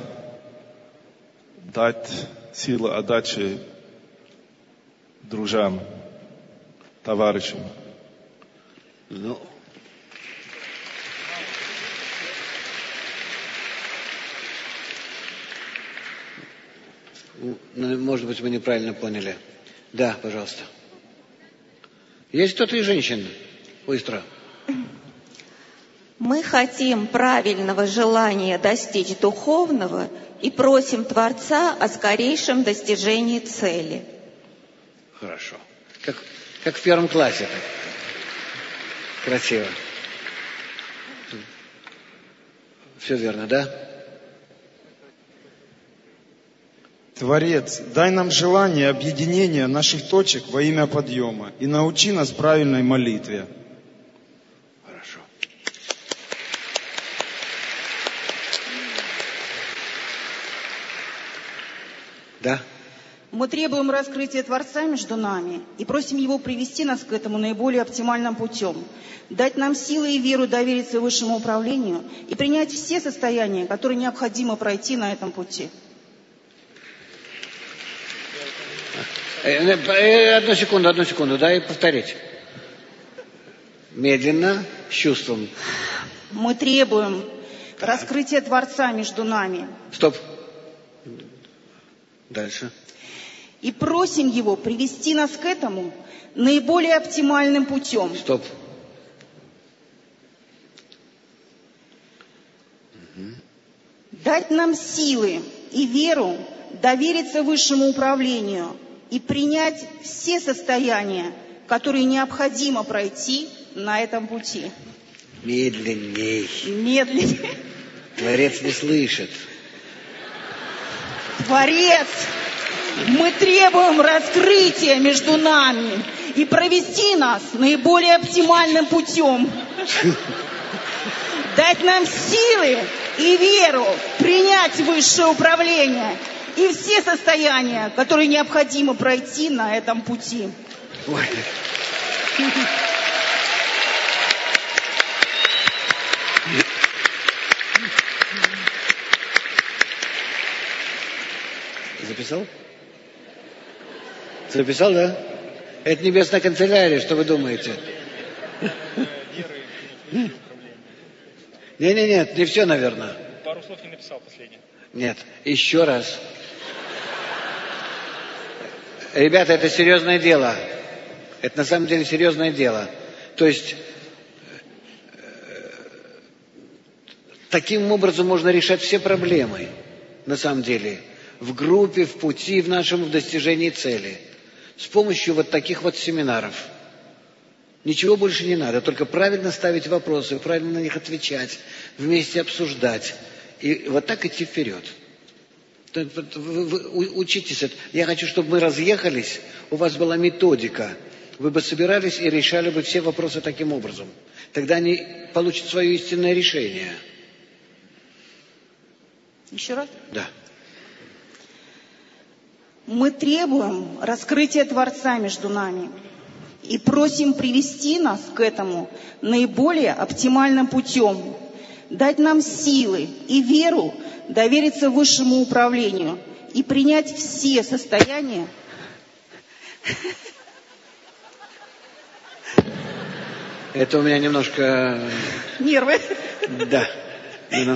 дать силу отдачи друзьям, товарищам. Ну, может быть, мы неправильно поняли. Да, пожалуйста. Есть кто-то из женщин? Быстро. Мы хотим правильного желания достичь духовного и просим Творца о скорейшем достижении цели. Хорошо. Как в первом классе. Красиво. Все верно, да? Творец, дай нам желание объединения наших точек во имя подъема и научи нас правильной молитве. Хорошо. Да? Мы требуем раскрытия Творца между нами и просим Его привести нас к этому наиболее оптимальным путем, дать нам силы и веру довериться высшему управлению и принять все состояния, которые необходимо пройти на этом пути. Одну секунду, дай повторить. Медленно, с чувством. Мы требуем раскрытия Творца между нами. Стоп. Дальше. И просим Его привести нас к этому наиболее оптимальным путем. Стоп. Дать нам силы и веру довериться высшему управлению и принять все состояния, которые необходимо пройти на этом пути. Медленней. Медленней. Творец не слышит. Творец, мы требуем раскрытия между нами и провести нас наиболее оптимальным путем. Дать нам силы и веру принять высшее управление и все состояния, которые необходимо пройти на этом пути. Ой. Записал? Записал, да? Это небесная канцелярия, что вы думаете? Нет, не все, наверное. Пару слов не написал последнее. Нет, еще раз. Ребята, это серьезное дело. Это на самом деле серьезное дело. То есть таким образом можно решать все проблемы, на самом деле, в группе, в пути, в достижении цели. С помощью вот таких вот семинаров. Ничего больше не надо, только правильно ставить вопросы, правильно на них отвечать, вместе обсуждать. И вот так идти вперед. Вы учитесь это. Я хочу, чтобы мы разъехались, у вас была методика. Вы бы собирались и решали бы все вопросы таким образом. Тогда они получат свое истинное решение. Еще раз? Да. Мы требуем раскрытия Творца между нами и просим привести нас к этому наиболее оптимальным путем, дать нам силы и веру довериться высшему управлению и принять все состояния. Это у меня немножко... Нервы. Да. Ну.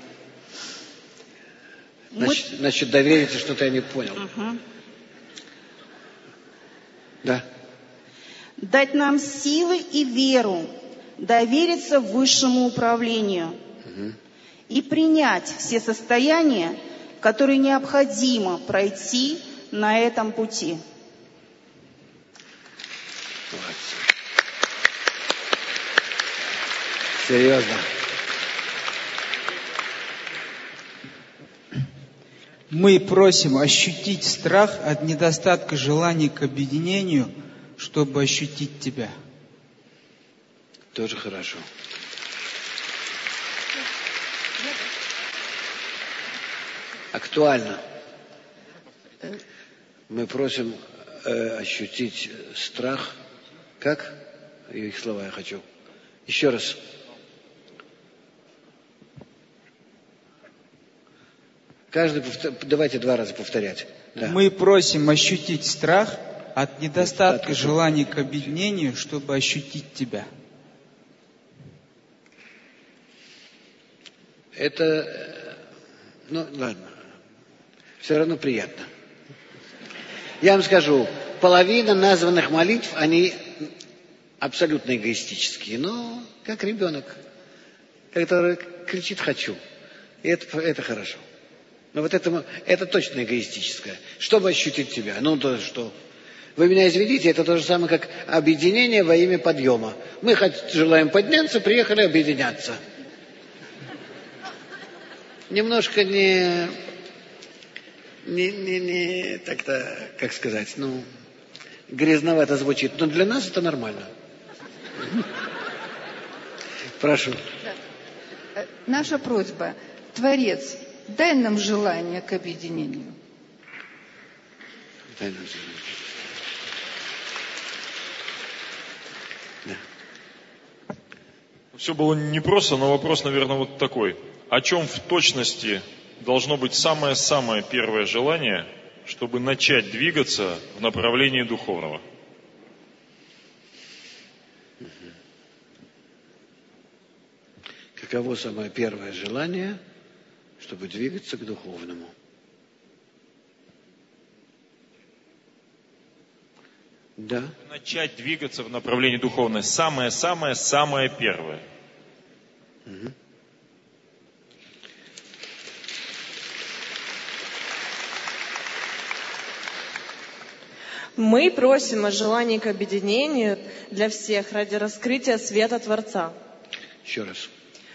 Значит, довериться, что-то я не понял. Угу. Да. Дать нам силы и веру довериться высшему управлению и принять все состояния, которые необходимо пройти на этом пути. Серьезно. Мы просим ощутить страх от недостатка желаний к объединению, чтобы ощутить Тебя. Тоже хорошо. Актуально. Мы просим ощутить страх. Как? Их слова я хочу. Еще раз. Давайте 2 раза повторять. Да. Мы просим ощутить страх от недостатка желаний к объединению, чтобы ощутить Тебя. Это, ладно, все равно приятно. Я вам скажу, половина названных молитв, они абсолютно эгоистические, но как ребенок, который кричит «хочу». И это хорошо. Но вот это точно эгоистическое. Чтобы ощутить тебя, то что? Вы меня извините, это то же самое, как объединение во имя подъема. Мы желаем подняться, приехали объединяться. Немножко не так-то, как сказать, грязновато звучит. Но для нас это нормально. Прошу. Наша просьба. Творец, дай нам желание к объединению. Дай нам желание. Да. Все было непросто, но вопрос, наверное, вот такой. О чем в точности должно быть самое-самое первое желание, чтобы начать двигаться в направлении духовного? Каково самое первое желание, чтобы двигаться к духовному? Да. Начать двигаться в направлении духовного. Самое-самое-самое первое. Угу. Мы просим о желании к объединению для всех ради раскрытия света Творца. Еще раз.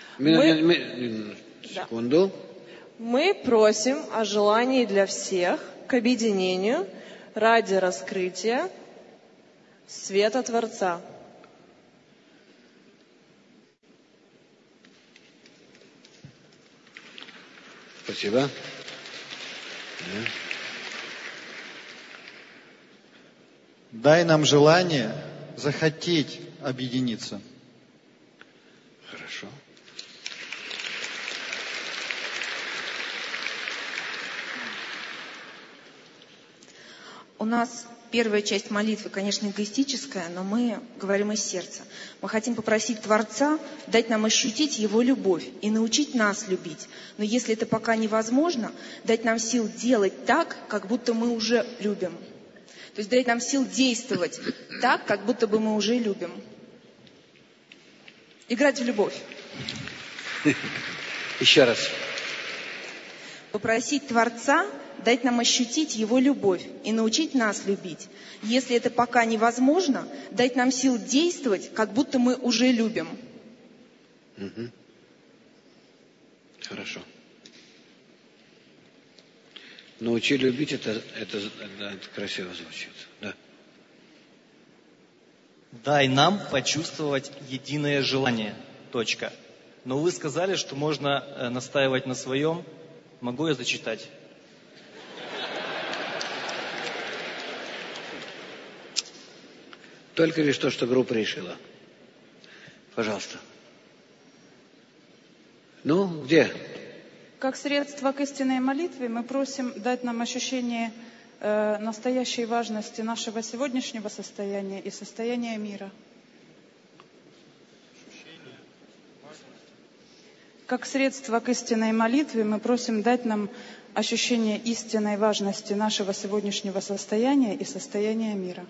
Секунду. Мы просим о желании для всех к объединению ради раскрытия света Творца. Спасибо. Дай нам желание захотеть объединиться. Хорошо. У нас первая часть молитвы, конечно, эгоистическая, но мы говорим из сердца. Мы хотим попросить Творца дать нам ощутить Его любовь и научить нас любить. Но если это пока невозможно, дать нам сил делать так, как будто мы уже любим. То есть дать нам сил действовать так, как будто бы мы уже любим. Играть в любовь. Еще раз. Попросить Творца дать нам ощутить Его любовь и научить нас любить. Если это пока невозможно, дать нам сил действовать, как будто мы уже любим. Угу. Хорошо. Научи любить, это красиво звучит. Да. Дай нам почувствовать единое желание. Точка. Но вы сказали, что можно настаивать на своем. Могу я зачитать? Только лишь то, что группа решила. Пожалуйста. Где? Как средство к истинной молитве мы просим дать нам ощущение настоящей важности нашего сегодняшнего состояния и состояния мира. Как средство к истинной молитве мы просим дать нам ощущение истинной важности нашего сегодняшнего состояния и состояния мира.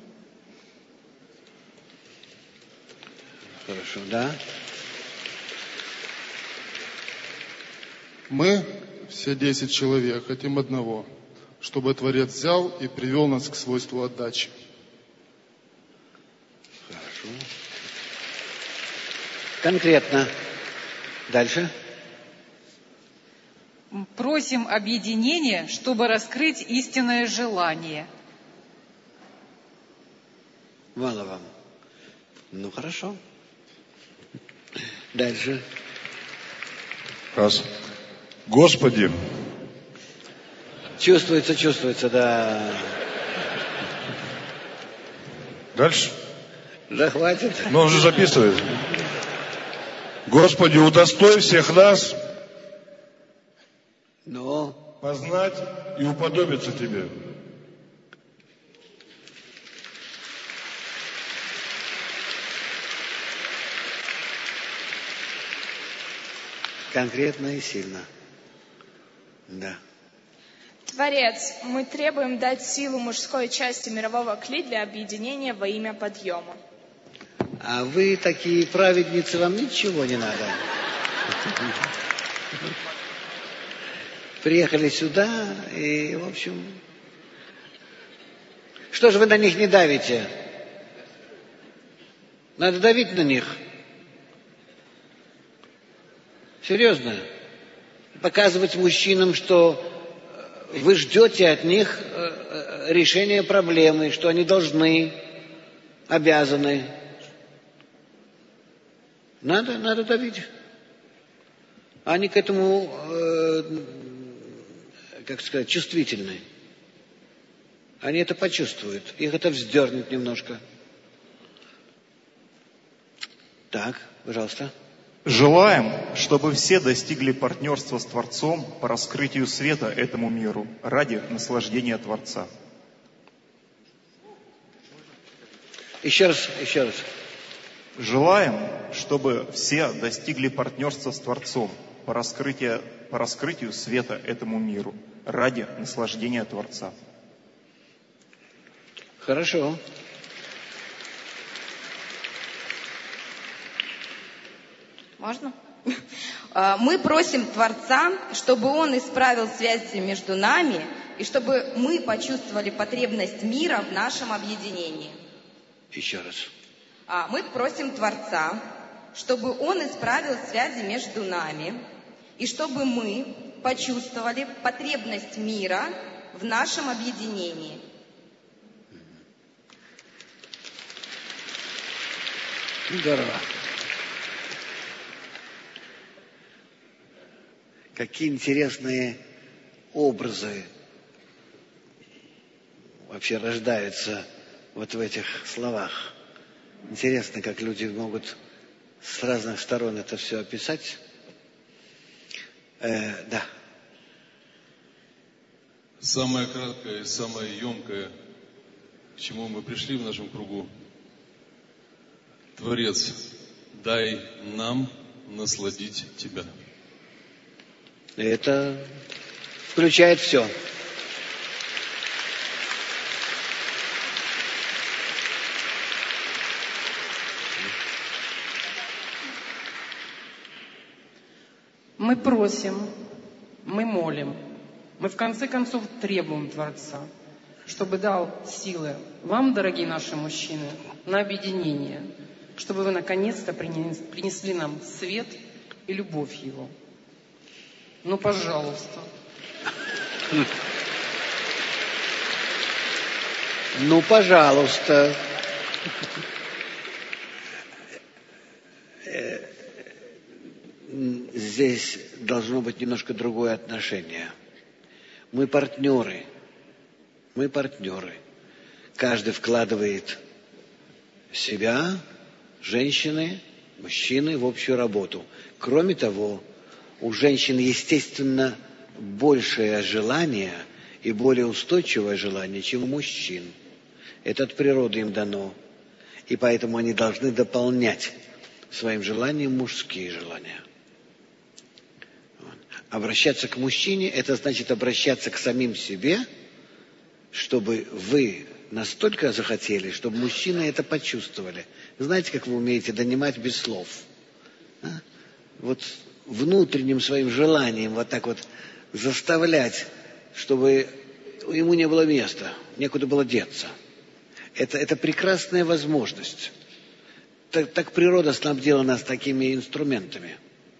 Хорошо, да? Мы, все 10 человек, хотим одного, чтобы Творец взял и привел нас к свойству отдачи. Хорошо. Конкретно. Дальше. Просим объединения, чтобы раскрыть истинное желание. Мало вам. Ну, хорошо. Дальше. Раз. Господи. Чувствуется, да. Дальше? Да хватит. Но он же записывает. Господи, удостой всех нас познать и уподобиться Тебе. Конкретно и сильно. Да. Творец, мы требуем дать силу мужской части мирового кли для объединения во имя подъема. А вы такие праведницы, вам ничего не надо. Приехали сюда и, в общем... Что же вы на них не давите? Надо давить на них. Серьезно. Показывать мужчинам, что вы ждете от них решения проблемы, что они должны, обязаны. Надо давить. Они к этому, как сказать, чувствительны. Они это почувствуют. Их это вздернет немножко. Так, пожалуйста. Желаем, чтобы все достигли партнерства с Творцом по раскрытию света этому миру ради наслаждения Творца. Еще раз. Желаем, чтобы все достигли партнерства с Творцом по раскрытию света этому миру ради наслаждения Творца. Хорошо. Можно? Мы просим Творца, чтобы Он исправил связи между нами и чтобы мы почувствовали потребность мира в нашем объединении. Еще раз. Мы просим Творца, чтобы Он исправил связи между нами и чтобы мы почувствовали потребность мира в нашем объединении. Здорово. Какие интересные образы вообще рождаются вот в этих словах. Интересно, как люди могут с разных сторон это все описать. Да. Самое краткое и самое емкое, к чему мы пришли в нашем кругу. Творец, дай нам насладить Тебя. Это включает все. Мы просим, мы молим, мы в конце концов требуем Творца, чтобы дал силы вам, дорогие наши мужчины, на объединение, чтобы вы наконец-то принесли нам свет и любовь Его. Ну, пожалуйста. Ну, пожалуйста. Здесь должно быть немножко другое отношение. Мы партнеры. Каждый вкладывает себя, женщины, мужчины, в общую работу. Кроме того, у женщин, естественно, большее желание и более устойчивое желание, чем у мужчин. Это от природы им дано. И поэтому они должны дополнять своим желанием мужские желания. Обращаться к мужчине – это значит обращаться к самим себе, чтобы вы настолько захотели, чтобы мужчины это почувствовали. Знаете, как вы умеете донимать без слов? Вот внутренним своим желанием вот так вот заставлять, чтобы ему не было места, некуда было деться. Это прекрасная возможность. Так природа снабдила нас такими инструментами.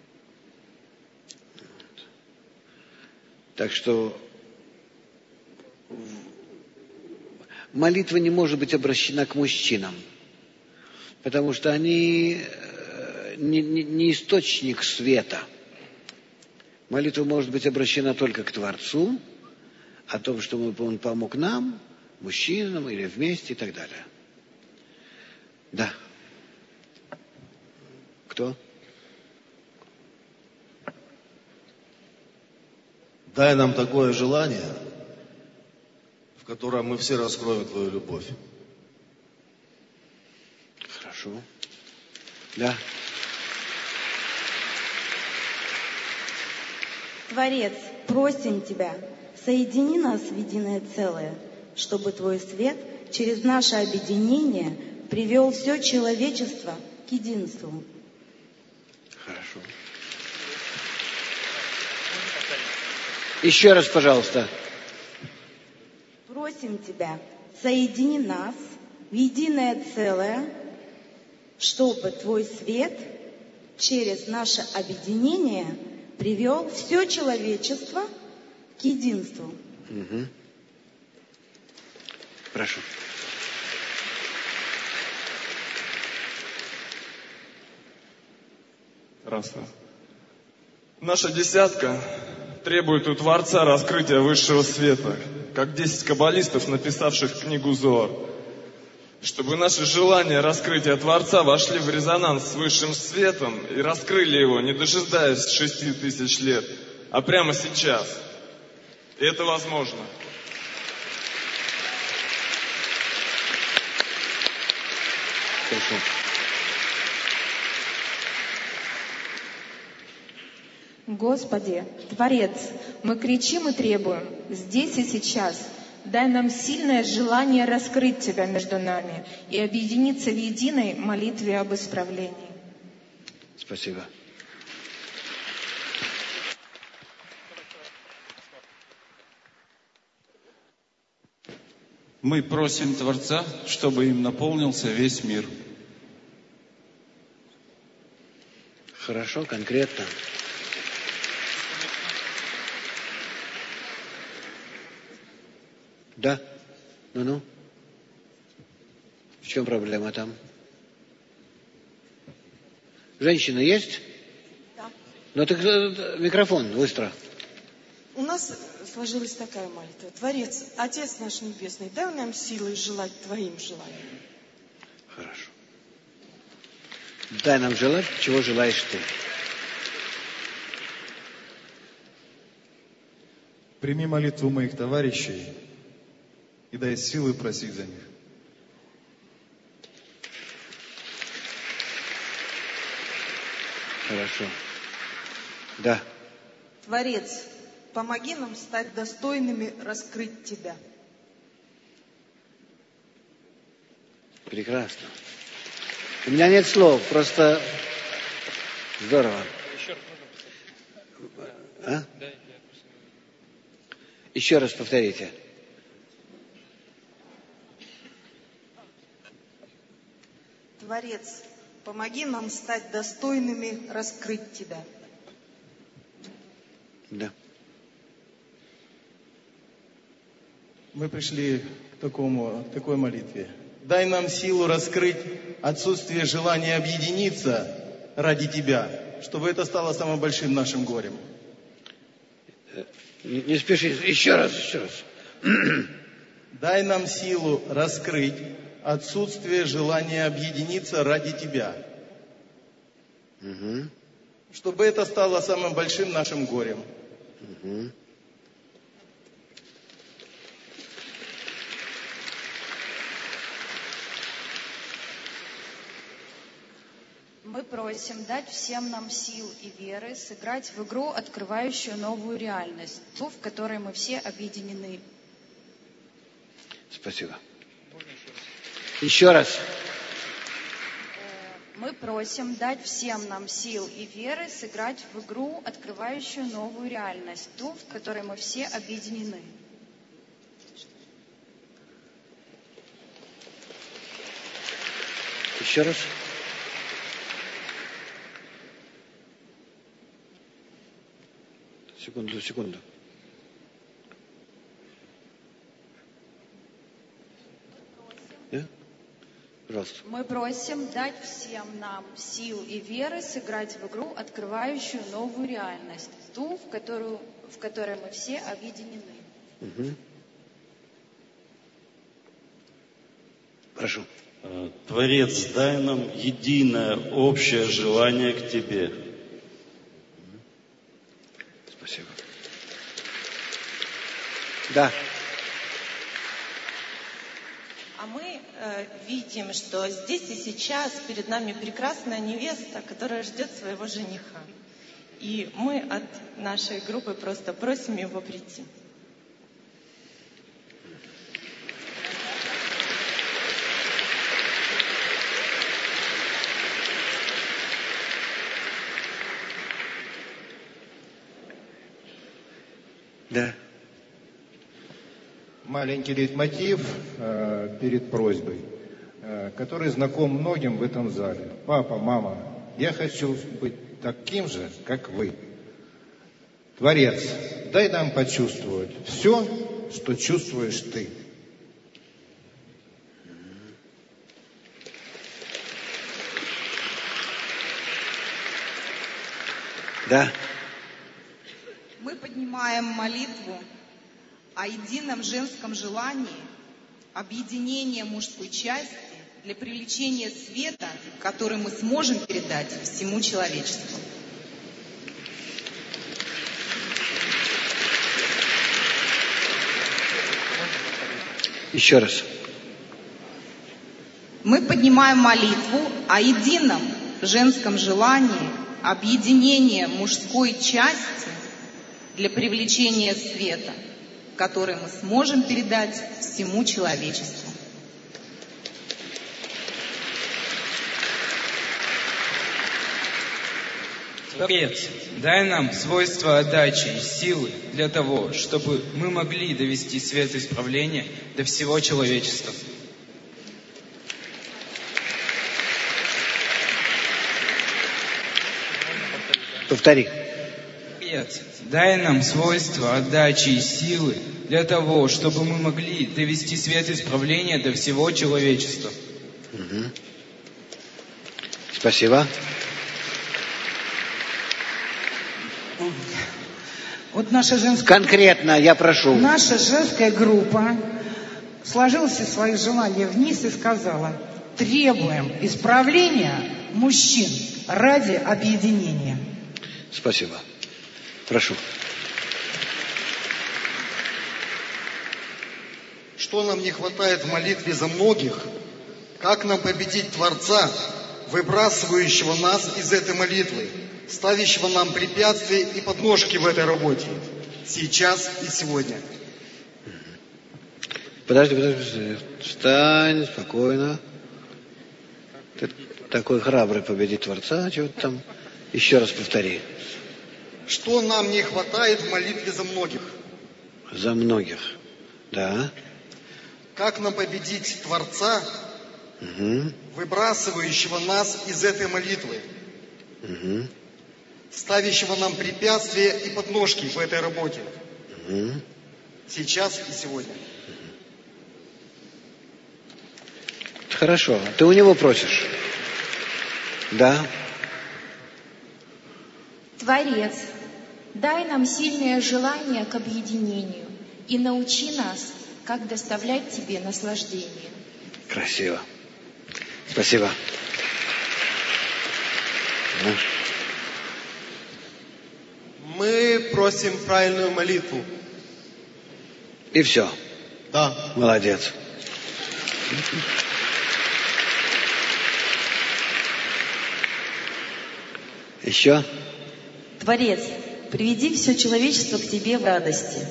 Так что молитва не может быть обращена к мужчинам, потому что они не источник света. Молитва может быть обращена только к Творцу, о том, что Он помог нам, мужчинам, или вместе и так далее. Да. Кто? Дай нам такое желание, в котором мы все раскроем Твою любовь. Хорошо. Да. Творец, просим Тебя, соедини нас в единое целое, чтобы Твой свет через наше объединение привел все человечество к единству. Хорошо. Еще раз, пожалуйста. Просим Тебя, соедини нас в единое целое, чтобы Твой свет через наше объединение привел все человечество к единству. Угу. Прошу. Раз. Наша десятка требует у Творца раскрытия высшего света, как 10 каббалистов, написавших книгу Зоар. Чтобы наши желания раскрытия Творца вошли в резонанс с высшим светом и раскрыли его, не дожидаясь 6000 лет, а прямо сейчас. И это возможно. Хорошо. Господи, Творец, мы кричим и требуем здесь и сейчас. Дай нам сильное желание раскрыть Тебя между нами и объединиться в единой молитве об исправлении. Спасибо. Мы просим Творца, чтобы им наполнился весь мир. Хорошо, конкретно. Да? Ну-ну. В чем проблема там? Женщина есть? Да. Ну так микрофон, быстро. У нас сложилась такая молитва. Творец, Отец наш Небесный, дай нам силы желать Твоим желанием. Хорошо. Дай нам желать, чего желаешь Ты. Прими молитву моих товарищей и дай силы просить за них. Хорошо. Да. Творец, помоги нам стать достойными раскрыть Тебя. Прекрасно. У меня нет слов, просто здорово. А? Еще раз повторите. Творец, помоги нам стать достойными раскрыть Тебя. Да. Мы пришли к такой молитве. Дай нам силу раскрыть отсутствие желания объединиться ради Тебя, чтобы это стало самым большим нашим горем. Не спеши, еще раз. Дай нам силу раскрыть отсутствие желания объединиться ради Тебя, чтобы это стало самым большим нашим горем. Мы просим дать всем нам сил и веры сыграть в игру, открывающую новую реальность, ту, в которой мы все объединены. Спасибо. Еще раз. Мы просим дать всем нам сил и веры сыграть в игру, открывающую новую реальность, ту, в которой мы все объединены. Еще раз. Секунду. Пожалуйста. Мы просим дать всем нам сил и веры сыграть в игру, открывающую новую реальность, ту, в которой мы все объединены. Угу. Прошу. Творец, дай нам единое общее желание к Тебе. Спасибо. Да. А мы видим, что здесь и сейчас перед нами прекрасная невеста, которая ждет своего жениха. И мы от нашей группы просто просим его прийти. Да. Маленький лейтмотив перед просьбой, который знаком многим в этом зале. Папа, мама, я хочу быть таким же, как вы. Творец, дай нам почувствовать все, что чувствуешь ты. Да. Мы поднимаем молитву о едином женском желании, объединения мужской части для привлечения света, который мы сможем передать всему человечеству. Еще раз. Мы поднимаем молитву о едином женском желании, объединения мужской части для привлечения света, который мы сможем передать всему человечеству. Творец, дай нам свойства отдачи и силы для того, чтобы мы могли довести свет исправления до всего человечества. Повтори. Творец, дай нам свойства отдачи и силы для того, чтобы мы могли довести свет исправления до всего человечества. Угу. Спасибо. Вот наша женская... Конкретно, я прошу. Наша женская группа сложила все свои желания вниз и сказала: требуем исправления мужчин ради объединения. Спасибо. Прошу. Что нам не хватает в молитве за многих? Как нам победить Творца, выбрасывающего нас из этой молитвы, ставящего нам препятствия и подножки в этой работе, сейчас и сегодня? Подожди. Встань, спокойно. Ты такой храбрый победить Творца, чего ты там? Еще раз повтори. Что нам не хватает в молитве за многих? За многих, да. Как нам победить Творца, выбрасывающего нас из этой молитвы, ставящего нам препятствия и подножки в этой работе, сейчас и сегодня? Хорошо. Ты у него просишь? Да. Творец, дай нам сильное желание к объединению и научи нас, как доставлять Тебе наслаждение. Красиво. Спасибо. Мы просим правильную молитву. И все. Да. Молодец. Еще? Творец, приведи все человечество к Тебе в радости.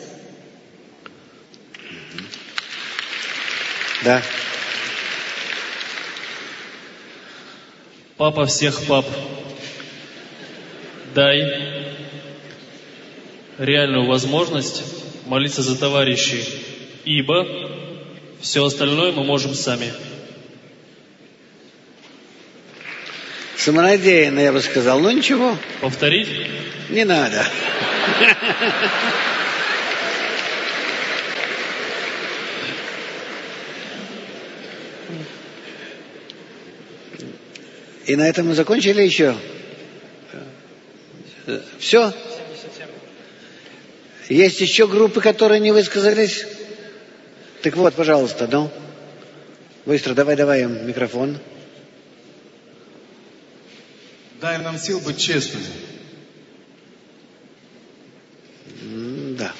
Да. Папа всех пап, дай реальную возможность молиться за товарищей, ибо все остальное мы можем сами. Самонадеянно, я бы сказал, но ничего. Повторить? Не надо. И на этом мы закончили еще? Все? Есть еще группы, которые не высказались? Так вот, пожалуйста, ну. Быстро, давай им микрофон. Дай нам сил быть честными. Да.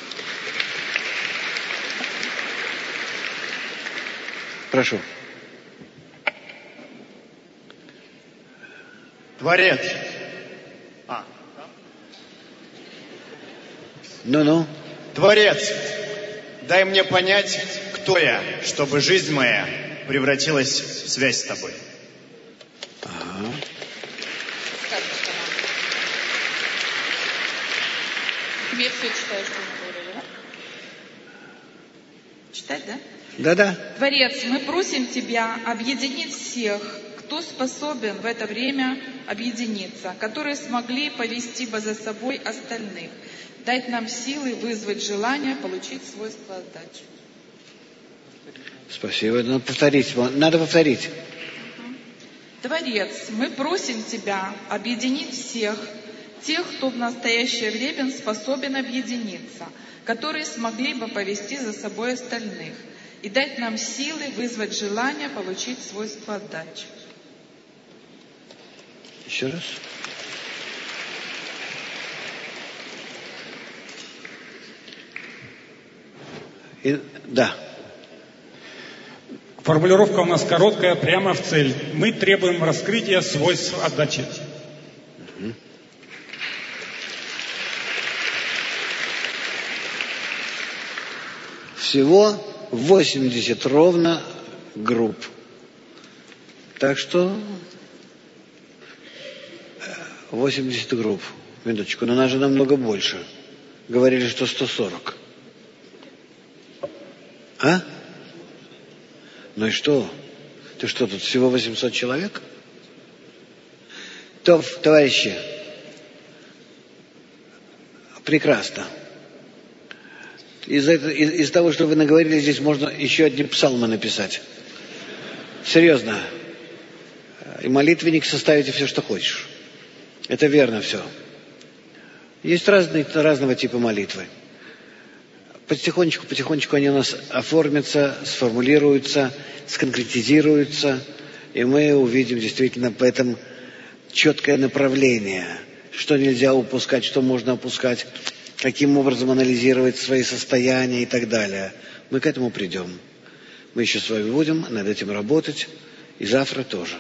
Прошу. Творец. Ну-ну. Творец, дай мне понять, кто я, чтобы жизнь моя превратилась в связь с тобой. Ага. Тебе все читаешь, что мы говорили, да? Читать, да? Да-да. Творец, мы просим Тебя объединить всех, кто способен в это время объединиться, которые смогли повести бы за собой остальных, дать нам силы вызвать желание получить свойства отдачи. Спасибо. Надо повторить. Творец, мы просим Тебя объединить всех, тех, кто в настоящее время способен объединиться, которые смогли бы повести за собой остальных, и дать нам силы вызвать желание получить свойства отдачи. Еще раз. Да. Формулировка у нас короткая, прямо в цель. Мы требуем раскрытия свойств отдачи. Всего 80 ровно групп. Так что 80 групп. Минуточку, но нас же намного больше. Говорили, что 140. А? Ну и что? Ты что, тут всего 800 человек? Товарищи, прекрасно. Из того, что вы наговорили, здесь можно еще одни псалмы написать. Серьезно. И молитвенник составите все, что хочешь. Это верно все. Есть разного типа молитвы. Потихонечку они у нас оформятся, сформулируются, сконкретизируются, и мы увидим действительно в этом четкое направление, что нельзя упускать, что можно опускать, каким образом анализировать свои состояния и так далее. Мы к этому придем. Мы еще с вами будем над этим работать, и завтра тоже.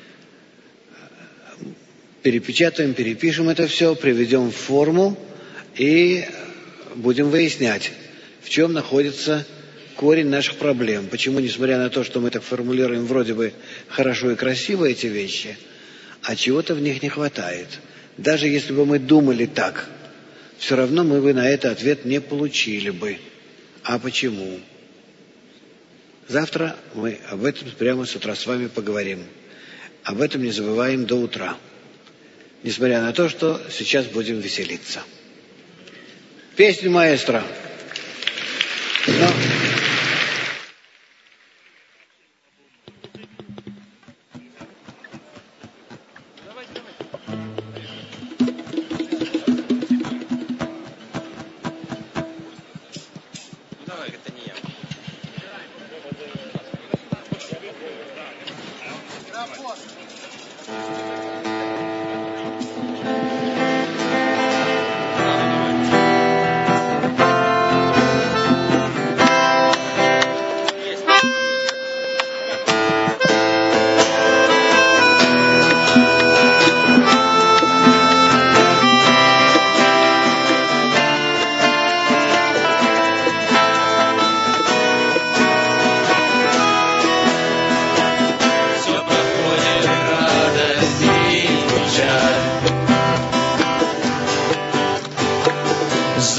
Перепечатаем, перепишем это все, приведем в форму и будем выяснять, в чем находится корень наших проблем. Почему, несмотря на то, что мы так формулируем вроде бы хорошо и красиво эти вещи, а чего-то в них не хватает. Даже если бы мы думали так, все равно мы бы на это ответ не получили бы. А почему? Завтра мы об этом прямо с утра с вами поговорим. Об этом не забываем до утра. Несмотря на то, что сейчас будем веселиться. Песню маэстро.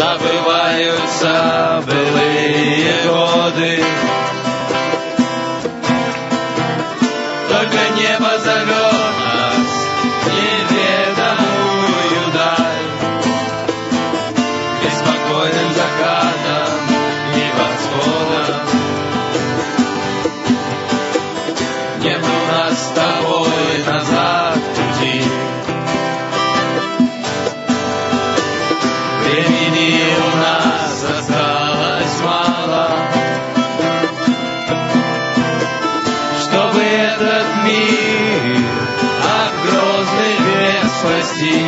забываются былые годы. Только небо зовет нас в неведомую даль, беспокойным закатом и восходом. Нет у нас с тобой назад пути. Времени у нас осталось мало, чтобы этот мир от грозных бед спасти.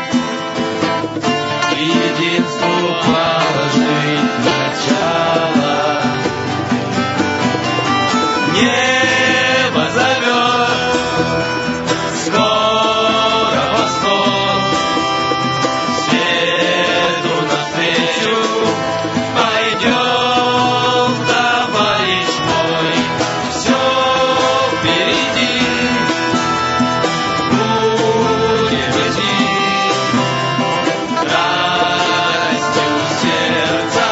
И единству положить начало. Небо зовет, скоро восход, свету навстречу пойдем, товарищ мой, все впереди, будем идти, радостью сердца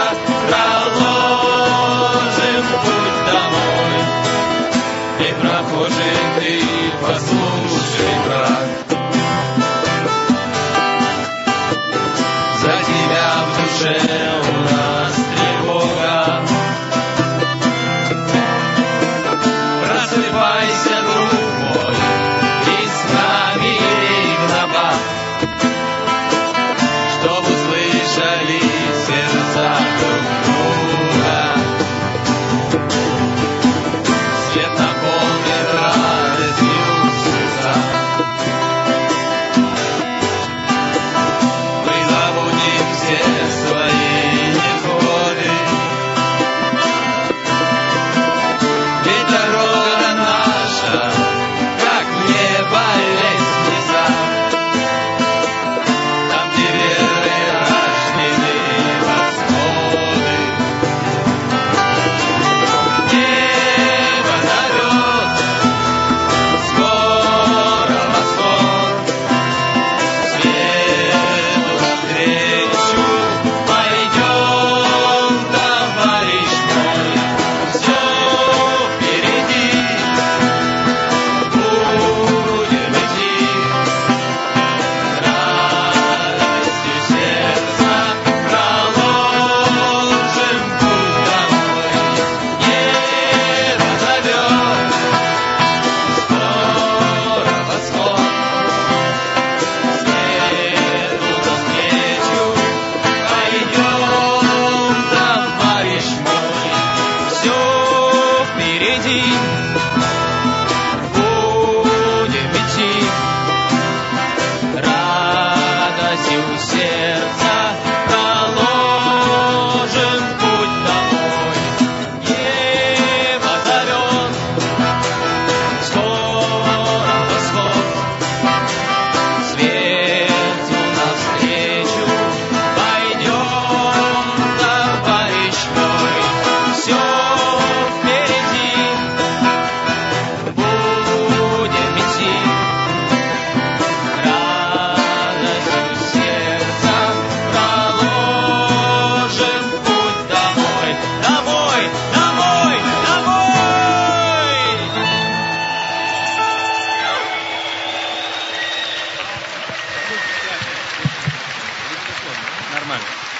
проложим путь домой. И прохожий ты, послушай, брат, за тебя в душе у нас тревога. Просыпайся, друг мой, и с нами лег на бак, чтоб услышали сердца друг друга. Свет наполнит радостью сердца. Мы забудем все свои невзгоды, ведь дорога наша, как небо лестница, там, где веры рождены восходы. Небо зовет, скоро восход, свету навстречу пойдем, товарищ мой, все впереди, будем идти, радостью сердца проложим путь домой. Небо зовет, скоро восход, свету навстречу пойдем, товарищ мой, все впереди, будем идти, радостью сердца проложим путь домой. Небо зовет, скоро восход, свету навстречу пойдем, товарищ мой, все впереди, будем идти, радостью сердца проложим путь домой, домой, домой, домой. Нормально.